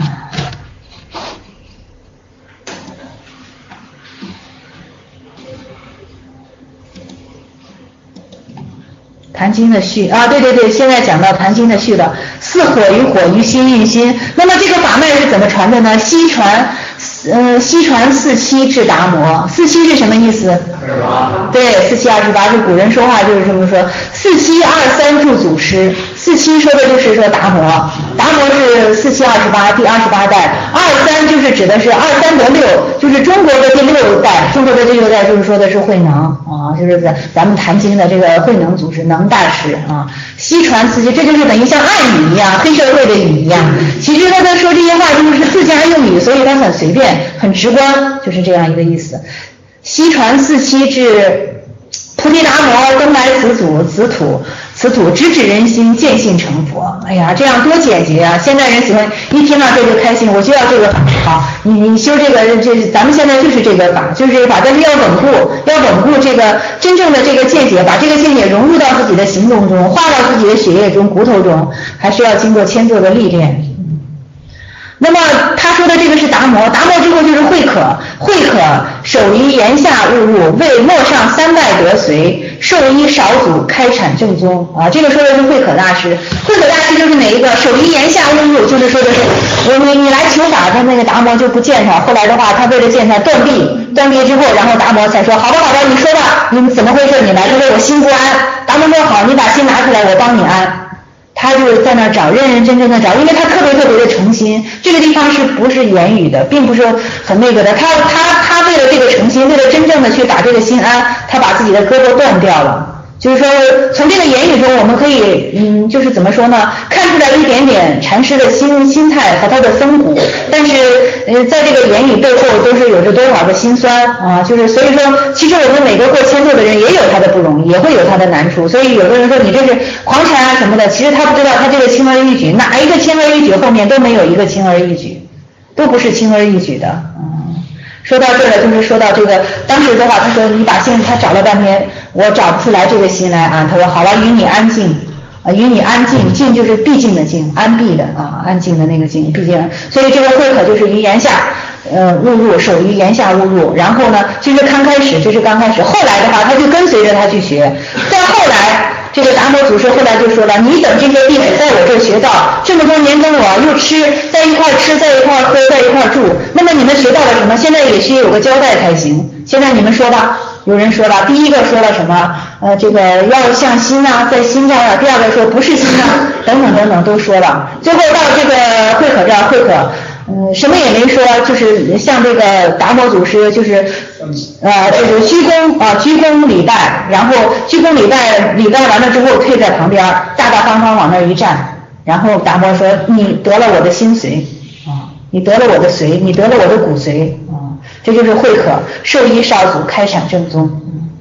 坛经的序啊，对对对，现在讲到坛经的序了。四火与火于心印心，那么这个法脉是怎么传的呢？西传。呃，西传四七至达摩，四七是什么意思？对，四七二十八是古人说话就是这么说。四七二三助祖师，四七说的就是说达摩，达摩是四七二十八第二十八代，二三就是指的是二三得六，就是中国的第六代，中国的第六代就是说的是慧能啊，就是咱咱们坛经的这个慧能祖师能大师啊。西传四七，这就是等于像暗语一样，黑社会的语一样。其实他在说这些话就是自家用语，所以他很随便。很直观，就是这样一个意思。西传四七至菩提达摩，登来此祖此土，此土直指人心，见性成佛。哎呀，这样多简洁啊！现在人喜欢一听到这就开心，我就要这个法好。你你修这个，这咱们现在就是这个法，就是这个法，但是要稳固，要稳固这个真正的这个见解，把这个见解融入到自己的行动中，化到自己的血液中、骨头中，还是要经过千座的历练。那么他说的这个是达摩，达摩之后就是慧可，慧可守于言下勿入，为末上三代得随，授依少祖，开阐正宗啊。这个说的是慧可大师，慧可大师就是哪一个？守于言下勿入，就是说的是我你你来求法，他那个达摩就不见他，后来的话他为了见他断臂，断臂之后，然后达摩才说好吧好吧，你说吧，你怎么回事？你来，他说我心不安。达摩说好，你把心拿出来，我帮你安。他就是在那找，认认真真的找，因为他特别特别的诚心。这个地方是不是言语的，并不是很那个的。他他他为了这个诚心，为了真正的去把这个心安，他把自己的胳膊断掉了。就是说，从这个言语中，我们可以，嗯，就是怎么说呢？看出来一点点禅师的心心态和他的风骨，但是，呃，在这个言语背后都是有着多少的辛酸啊！就是所以说，其实我们每个过千座的人也有他的不容易，也会有他的难处。所以有的人说你这是狂禅啊什么的，其实他不知道他这个轻而易举，哪一个轻而易举后面都没有一个轻而易举，都不是轻而易举的，嗯。说到这了，就是说到这个，当时的话，他说你把心，他找了半天，我找不出来这个心来啊。他说好了，与你安静，啊，与你安静，静就是闭静的静，安闭的啊，安静的那个静，闭静。所以这个慧可就是于言下，呃，勿入，守于言下勿入。然后呢，这是刚开始，这是刚开始。后来的话，他就跟随着他去学。再后来，这个达摩祖师后来就说了，你等这些弟子在我这儿学道，这么多年跟我又吃，在一块吃，在一块喝，在一块住，那么你们学到了什么？现在也需有个交代才行。现在你们说吧。有人说了，第一个说了什么？呃，这个要向心啊，在心上啊。第二个说不是心啊，等等等等都说了。最后到这个慧可这儿，慧可，嗯，什么也没说，就是像这个达摩祖师，就是呃，就是鞠躬啊，鞠躬礼拜，然后鞠躬礼拜，礼拜完了之后退在旁边，大大方方往那儿一站，然后达摩说：“你得了我的心髓啊，你得了我的髓，你得了我的骨髓啊。”这就是慧可授依少祖，开阐正宗。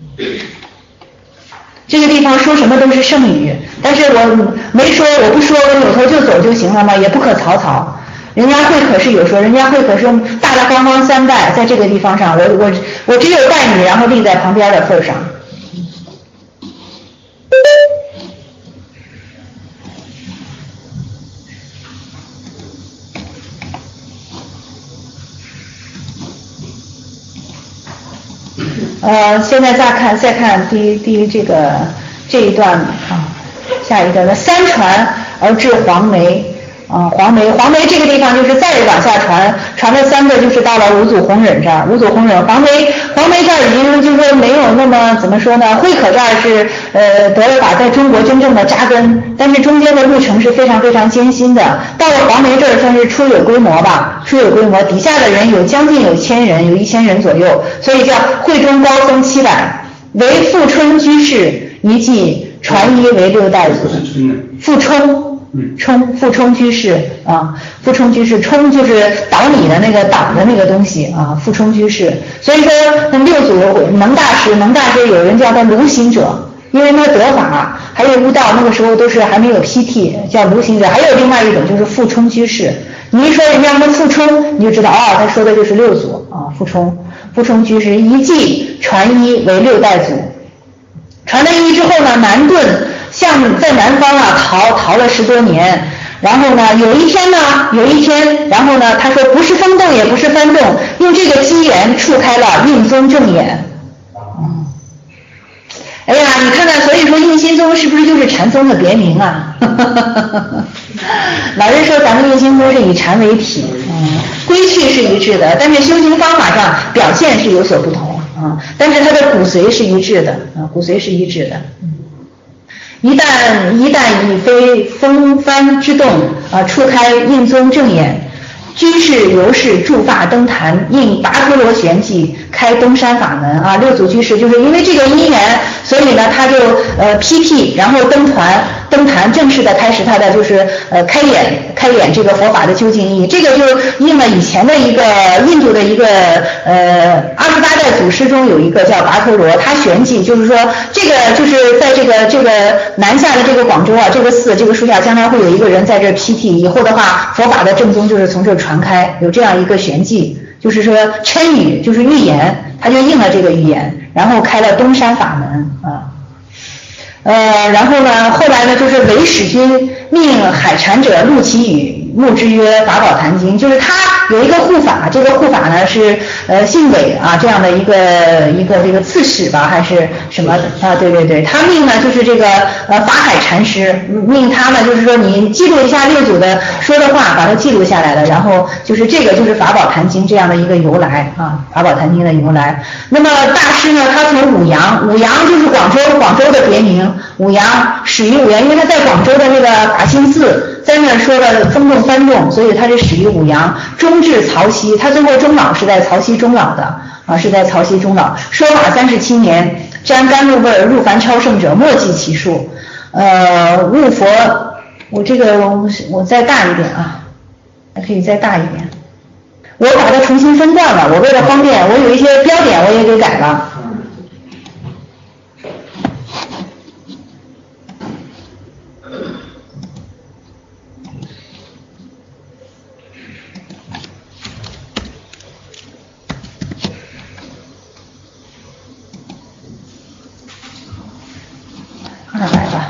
这个地方说什么都是圣语，但是我没说，我不说，我扭头就走就行了吗？也不可草草。 人家会可是有说，人家会可是大大方方三代，在这个地方上，我我我只有待你，然后立在旁边的份上。呃，现在再看再看第第这个这一段啊，下一段的三传而至黄梅啊，黄梅黄梅这个地方就是再往下传，传了三个就是到了五祖弘忍这儿，五祖弘忍黄梅黄梅这儿已经就是说没有那么怎么说呢，慧可这儿是呃得了法在中国真正的扎根，但是中间的路程是非常非常艰辛的，到了黄梅这儿算是初有规模吧，初有规模，底下的人有将近有千人，有一千人左右，所以叫会中高僧七百，为富春居士一记传一为六代祖，富春。冲富冲居士啊，富冲居士，冲就是捣米的那个捣的那个东西啊，富冲居士。所以说，那六祖能大师，能大师有人叫他卢行者，因为他得法，还有悟道，那个时候都是还没有披剃，叫卢行者。还有另外一种就是富冲居士，你一说人家说富冲，你就知道哦，他说的就是六祖啊，富冲，富冲居士一记传一为六代祖，传了一之后呢，南顿。像在南方啊逃逃了十多年，然后呢有一天呢有一天，然后呢他说不是风动也不是幡动，用这个机缘触开了印宗正眼。嗯，哎呀，你看看，所以说印心宗是不是就是禅宗的别名啊？老人说咱们印心宗是以禅为体，嗯，归去是一致的，但是修行方法上表现是有所不同啊、嗯，但是它的骨髓是一致的啊，骨髓是一致的。嗯，一旦一旦已非风帆之动啊，触开印宗正眼，居士由是驻发登坛，应跋陀罗玄迹开东山法门啊。六祖居士就是因为这个因缘，所以呢他就呃披剃，然后登团登坛，正式的开始他的就是呃开演开演这个佛法的究竟义。这个就应了以前的一个印度的一个呃二十八代祖师中有一个叫跋陀罗，他玄迹就是说这个就是在这个这个南下的这个广州啊，这个寺这个树下将来会有一个人在这披剃，以后的话佛法的正宗就是从这传开，有这样一个玄迹，就是说谶语就是预言，他就应了这个预言，然后开了东山法门啊。呃，然后呢，后来呢，就是韦使君命海禅者录其语，目之曰《法宝坛经》，就是他有一个护法，这个护法呢是呃姓韦啊这样的一个一个这个刺史吧，还是什么啊？对对对，他命呢就是这个呃法海禅师命他呢，就是说你记录一下六祖的说的话，把它记录下来了，然后就是这个就是《法宝坛经》这样的一个由来啊，《法宝坛经》的由来。那么大师呢，他从武阳，武阳就是广州，广州的别名。武阳始于武阳，因为他在广州的那个法心寺，在那说了风动幡动，所以他是始于武阳，终至曹溪，他最后终老是在曹溪终老的啊，是在曹溪终老。说法三十七年，沾甘露味入凡超胜者，莫计其数。呃，悟佛，我这个我再大一点啊，还可以再大一点。我把它重新分段了，我为了方便，我有一些标点我也给改了。二百吧。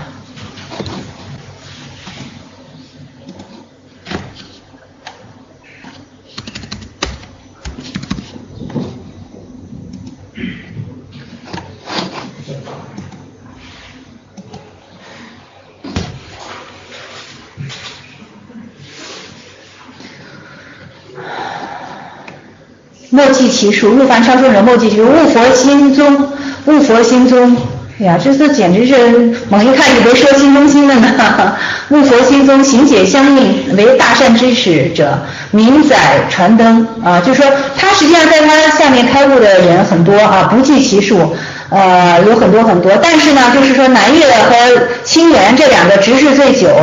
莫计其数，入凡超胜者莫计其数，悟佛心中，悟佛心中。哎呀，这次简直是猛一看以为说心中心的呢。悟佛心中行解相应，为大善知识者，明载传灯啊，就是说他实际上在他下面开悟的人很多啊，不计其数，呃，有很多很多。但是呢，就是说南岳和清源这两个执事最久，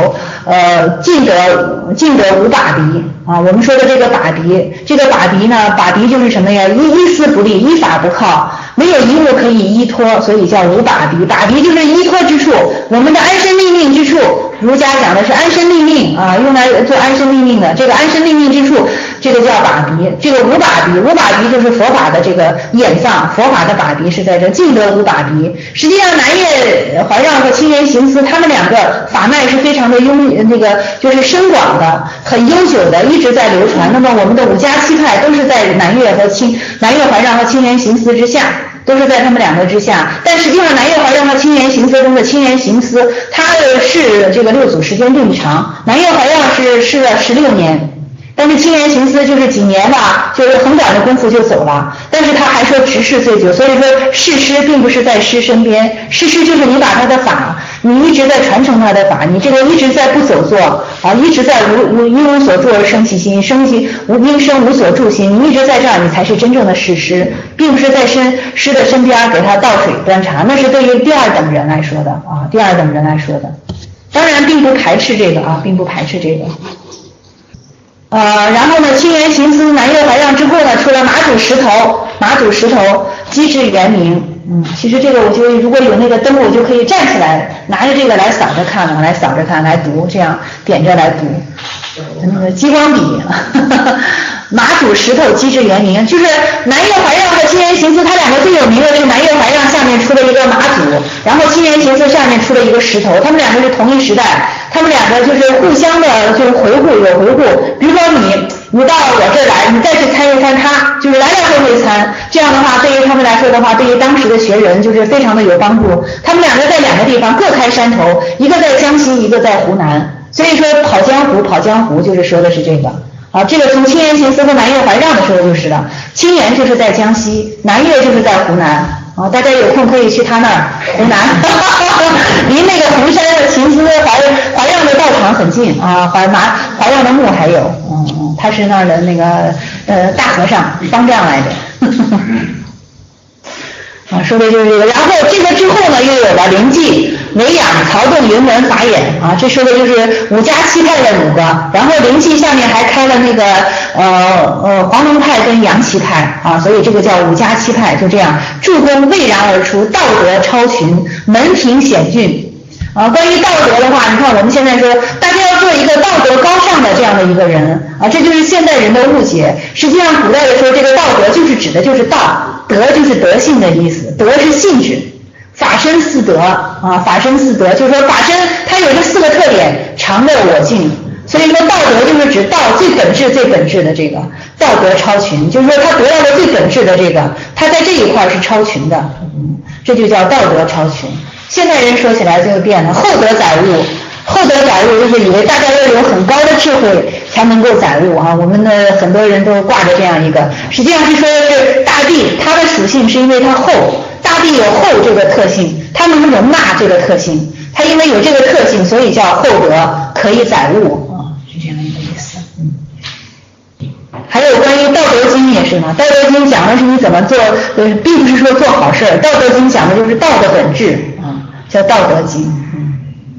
呃尽得尽得无把敌啊。我们说的这个把敌，这个把敌呢，把敌就是什么呀？依依思不立，依法不靠，没有一物可以依托，所以叫无把敌。把敌就是依托之处，我们的安身立命之处。儒家讲的是安身立命啊，用来做安身立命的。这个安身立命之处，这个叫把敌。这个无把敌，无把敌就是佛法的这个演藏，佛法的把敌是在这，尽得无把敌。实际上，南岳怀让和清源行思他们两个法脉是非常的拥那个就是深广的，很悠久的，一直在流传。那么我们的五家七派都是在南岳和清南岳怀让和清源行思之下。都是在他们两个之下，但实际上南岳怀让和清源行思中的清源行思，他是这个六祖时间并不长，南岳怀让是是了十六年，但是清源行思就是几年吧，就是很短的功夫就走了，但是他还说执事最久，所以说事师并不是在师身边，事师就是你把他的法，你一直在传承他的法，你这个一直在不走做啊，一直在无无因无所住而生其心，生其无因生无所住心，你一直在这儿，你才是真正的事师，并不是在身师的身边给他倒水端茶，那是对于第二等人来说的啊，第二等人来说的，当然并不排斥这个啊，并不排斥这个。呃，然后呢，清源行思、南岳怀让之后呢，出了马祖石头，马祖石头机智圆明。嗯，其实这个我就如果有那个灯，我就可以站起来，拿着这个来扫着看了，来扫着看，来读，这样点着来读。那个激光笔，呵呵马祖石头机智圆明，就是南岳怀让和清源行思，他两个最有名的是南岳怀让下面出了一个马祖，然后清源行思上面出了一个石头，他们两个是同一时代，他们两个就是互相的，就是回顾有回顾。比如说你你到我这儿来，你再去参一参他，就是来来回回参，这样的话对于他们来说的话，对于当时的学人就是非常的有帮助。他们两个在两个地方各开山头，一个在江西，一个在湖南。所以说跑江湖跑江湖就是说的是这个啊，这个从清源行思和南岳怀让的时候就是的，清源就是在江西，南岳就是在湖南啊，大家有空可以去他那儿，湖南离那个红山的行思怀怀让的道场很近啊，怀马怀让的墓还有，嗯嗯，他是那儿的那个呃大和尚方丈来着啊，说的就是这个。然后这个之后呢，又有了灵济、维养、曹洞、云门、法眼啊，这说的就是五家七派的五个。然后灵济下面还开了那个呃呃黄龙派跟杨岐派啊，所以这个叫五家七派。就这样，助攻蔚然而出，道德超群，门庭险峻。啊，关于道德的话，你看我们现在说，大家要做一个道德高尚的这样的一个人啊，这就是现代人的误解。实际上，古代的时候，这个道德就是指的就是道，德就是德性的意思，德是性质，法身四德啊，法身四德就是说法身它有这四个特点：常乐我净。所以说道德就是指道最本质、最本质的这个道德超群，就是说他得到的最本质的这个，他在这一块是超群的，嗯，这就叫道德超群。现代人说起来就变了，厚德载物，厚德载物就是以为大家要有很高的智慧才能够载物啊。我们的很多人都挂着这样一个，实际上是说是大地它的属性是因为它厚，大地有厚这个特性，它能容纳这个特性，它因为有这个特性，所以叫厚德可以载物啊，是这样一个意思。嗯。还有关于《道德经》也是嘛，《道德经》讲的是你怎么做，呃，并不是说做好事儿，《道德经》讲的就是道的本质啊，叫《道德经》。嗯。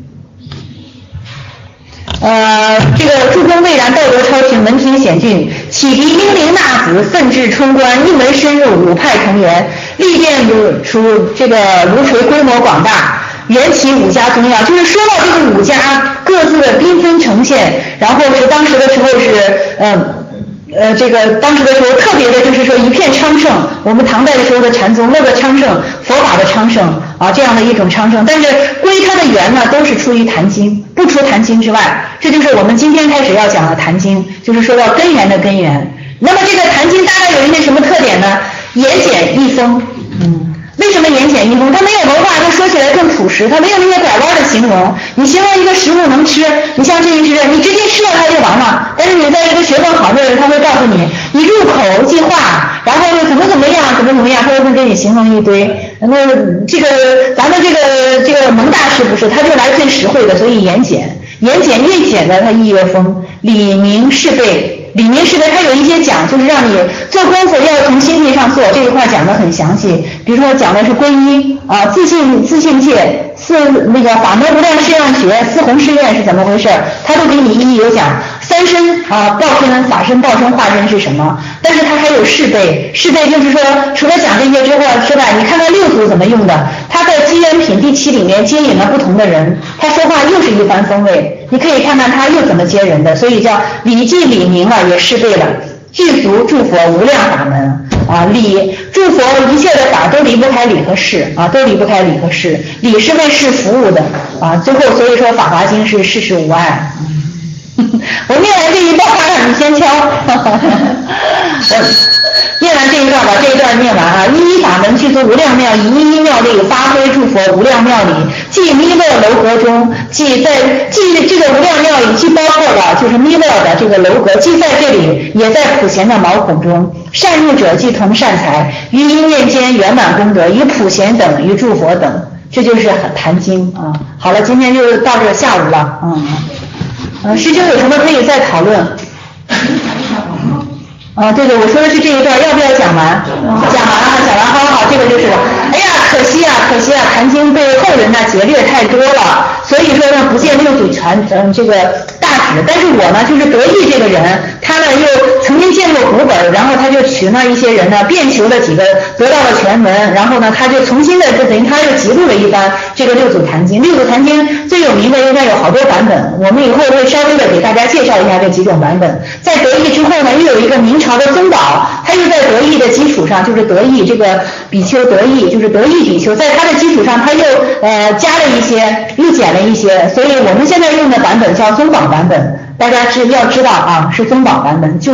呃，这个助攻蔚然，道德超群，门庭险峻，启迪英灵纳子，奋志冲冠，一门深入，五派同源，历变出这个卢垂规模广大。缘起五家宗要，就是说到这个五家各自的缤纷呈现，然后是当时的时候是，嗯。呃，这个当时的时候特别的就是说一片昌盛，我们唐代的时候的禅宗那个昌盛，佛法的昌盛啊，这样的一种昌盛，但是归它的源呢都是出于坛经，不出坛经之外，这就是我们今天开始要讲的坛经，就是说到根源的根源。那么这个坛经大概有一些什么特点呢？言简意丰，嗯。为什么言简意丰？它没有文化，它说起来更朴实，它没有那些拐弯的形容。你形容一个食物能吃，你像这一吃，你直接吃了它就完了。但是你在一个学问好的人，他会告诉你，你入口即化，然后怎么怎么样，怎么怎么样，他会给你形容一堆。那这个咱们这个这个蒙大师不是，他就来最实惠的，所以言简，言简越简的，它意越丰，理明是备。 里面是的，它有一些讲，就是让你做功夫要从心地上做，这一块讲得很详细。比如说讲的是皈依啊，自信自信戒，四那个法门无量誓愿学，四弘誓愿是怎么回事，它都给你一一有讲。三身啊，报身、法身、报身、化身是什么？但是它还有誓备，誓备就是说，除了讲这些之外之外，你看看六祖怎么用的。他在《机缘品》第七里面接引了不同的人，他说话又是一番风味。你可以看看他又怎么接人的，所以叫礼记礼明啊，也誓备了。具足诸佛无量法门啊，礼诸佛一切的法都离不开礼和事啊，都离不开礼和事。礼是为事服务的啊，最后所以说《法华经》是事事无碍。我念完这一段话，你先敲。我念完这一段，把这一段念完啊！一一法门具足无量妙，以一一妙力发挥诸佛无量妙理，即弥勒楼阁中，即在即这个无量妙理，既包括了就是弥勒的这个楼阁，既在这里，也在普贤的毛孔中。善入者即同善财，于一念间圆满功德，于普贤等，于诸佛等，这就是坛经啊。好了，今天就到这下午了，嗯。呃，师兄有什么可以再讨论？啊，对对，我说的是这一段，要不要讲完？讲完了，讲完，好好好，这个就是，哎呀，可惜啊，可惜啊，坛经被后人呢劫掠太多了，所以说呢，不见六祖传嗯这个大旨。但是我呢，就是得意这个人，他呢又曾经见过古本，然后他就取了一些人呢，遍求了几个，得到了全文，然后呢，他就重新的这等于他又辑录了一番这个六祖坛经。六祖坛经最有名的应该有好多版本，我们以后会稍微的给大家介绍一下这几种版本。在得意之后呢，又有一个明朝的宗宝，他又在得意的基础上，就是得意这个比丘得意，就是得意比丘，在他的基础上，他又呃加了一些，又减了一些，所以我们现在用的版本叫宗宝版本，大家是要知道啊，是宗宝版本。就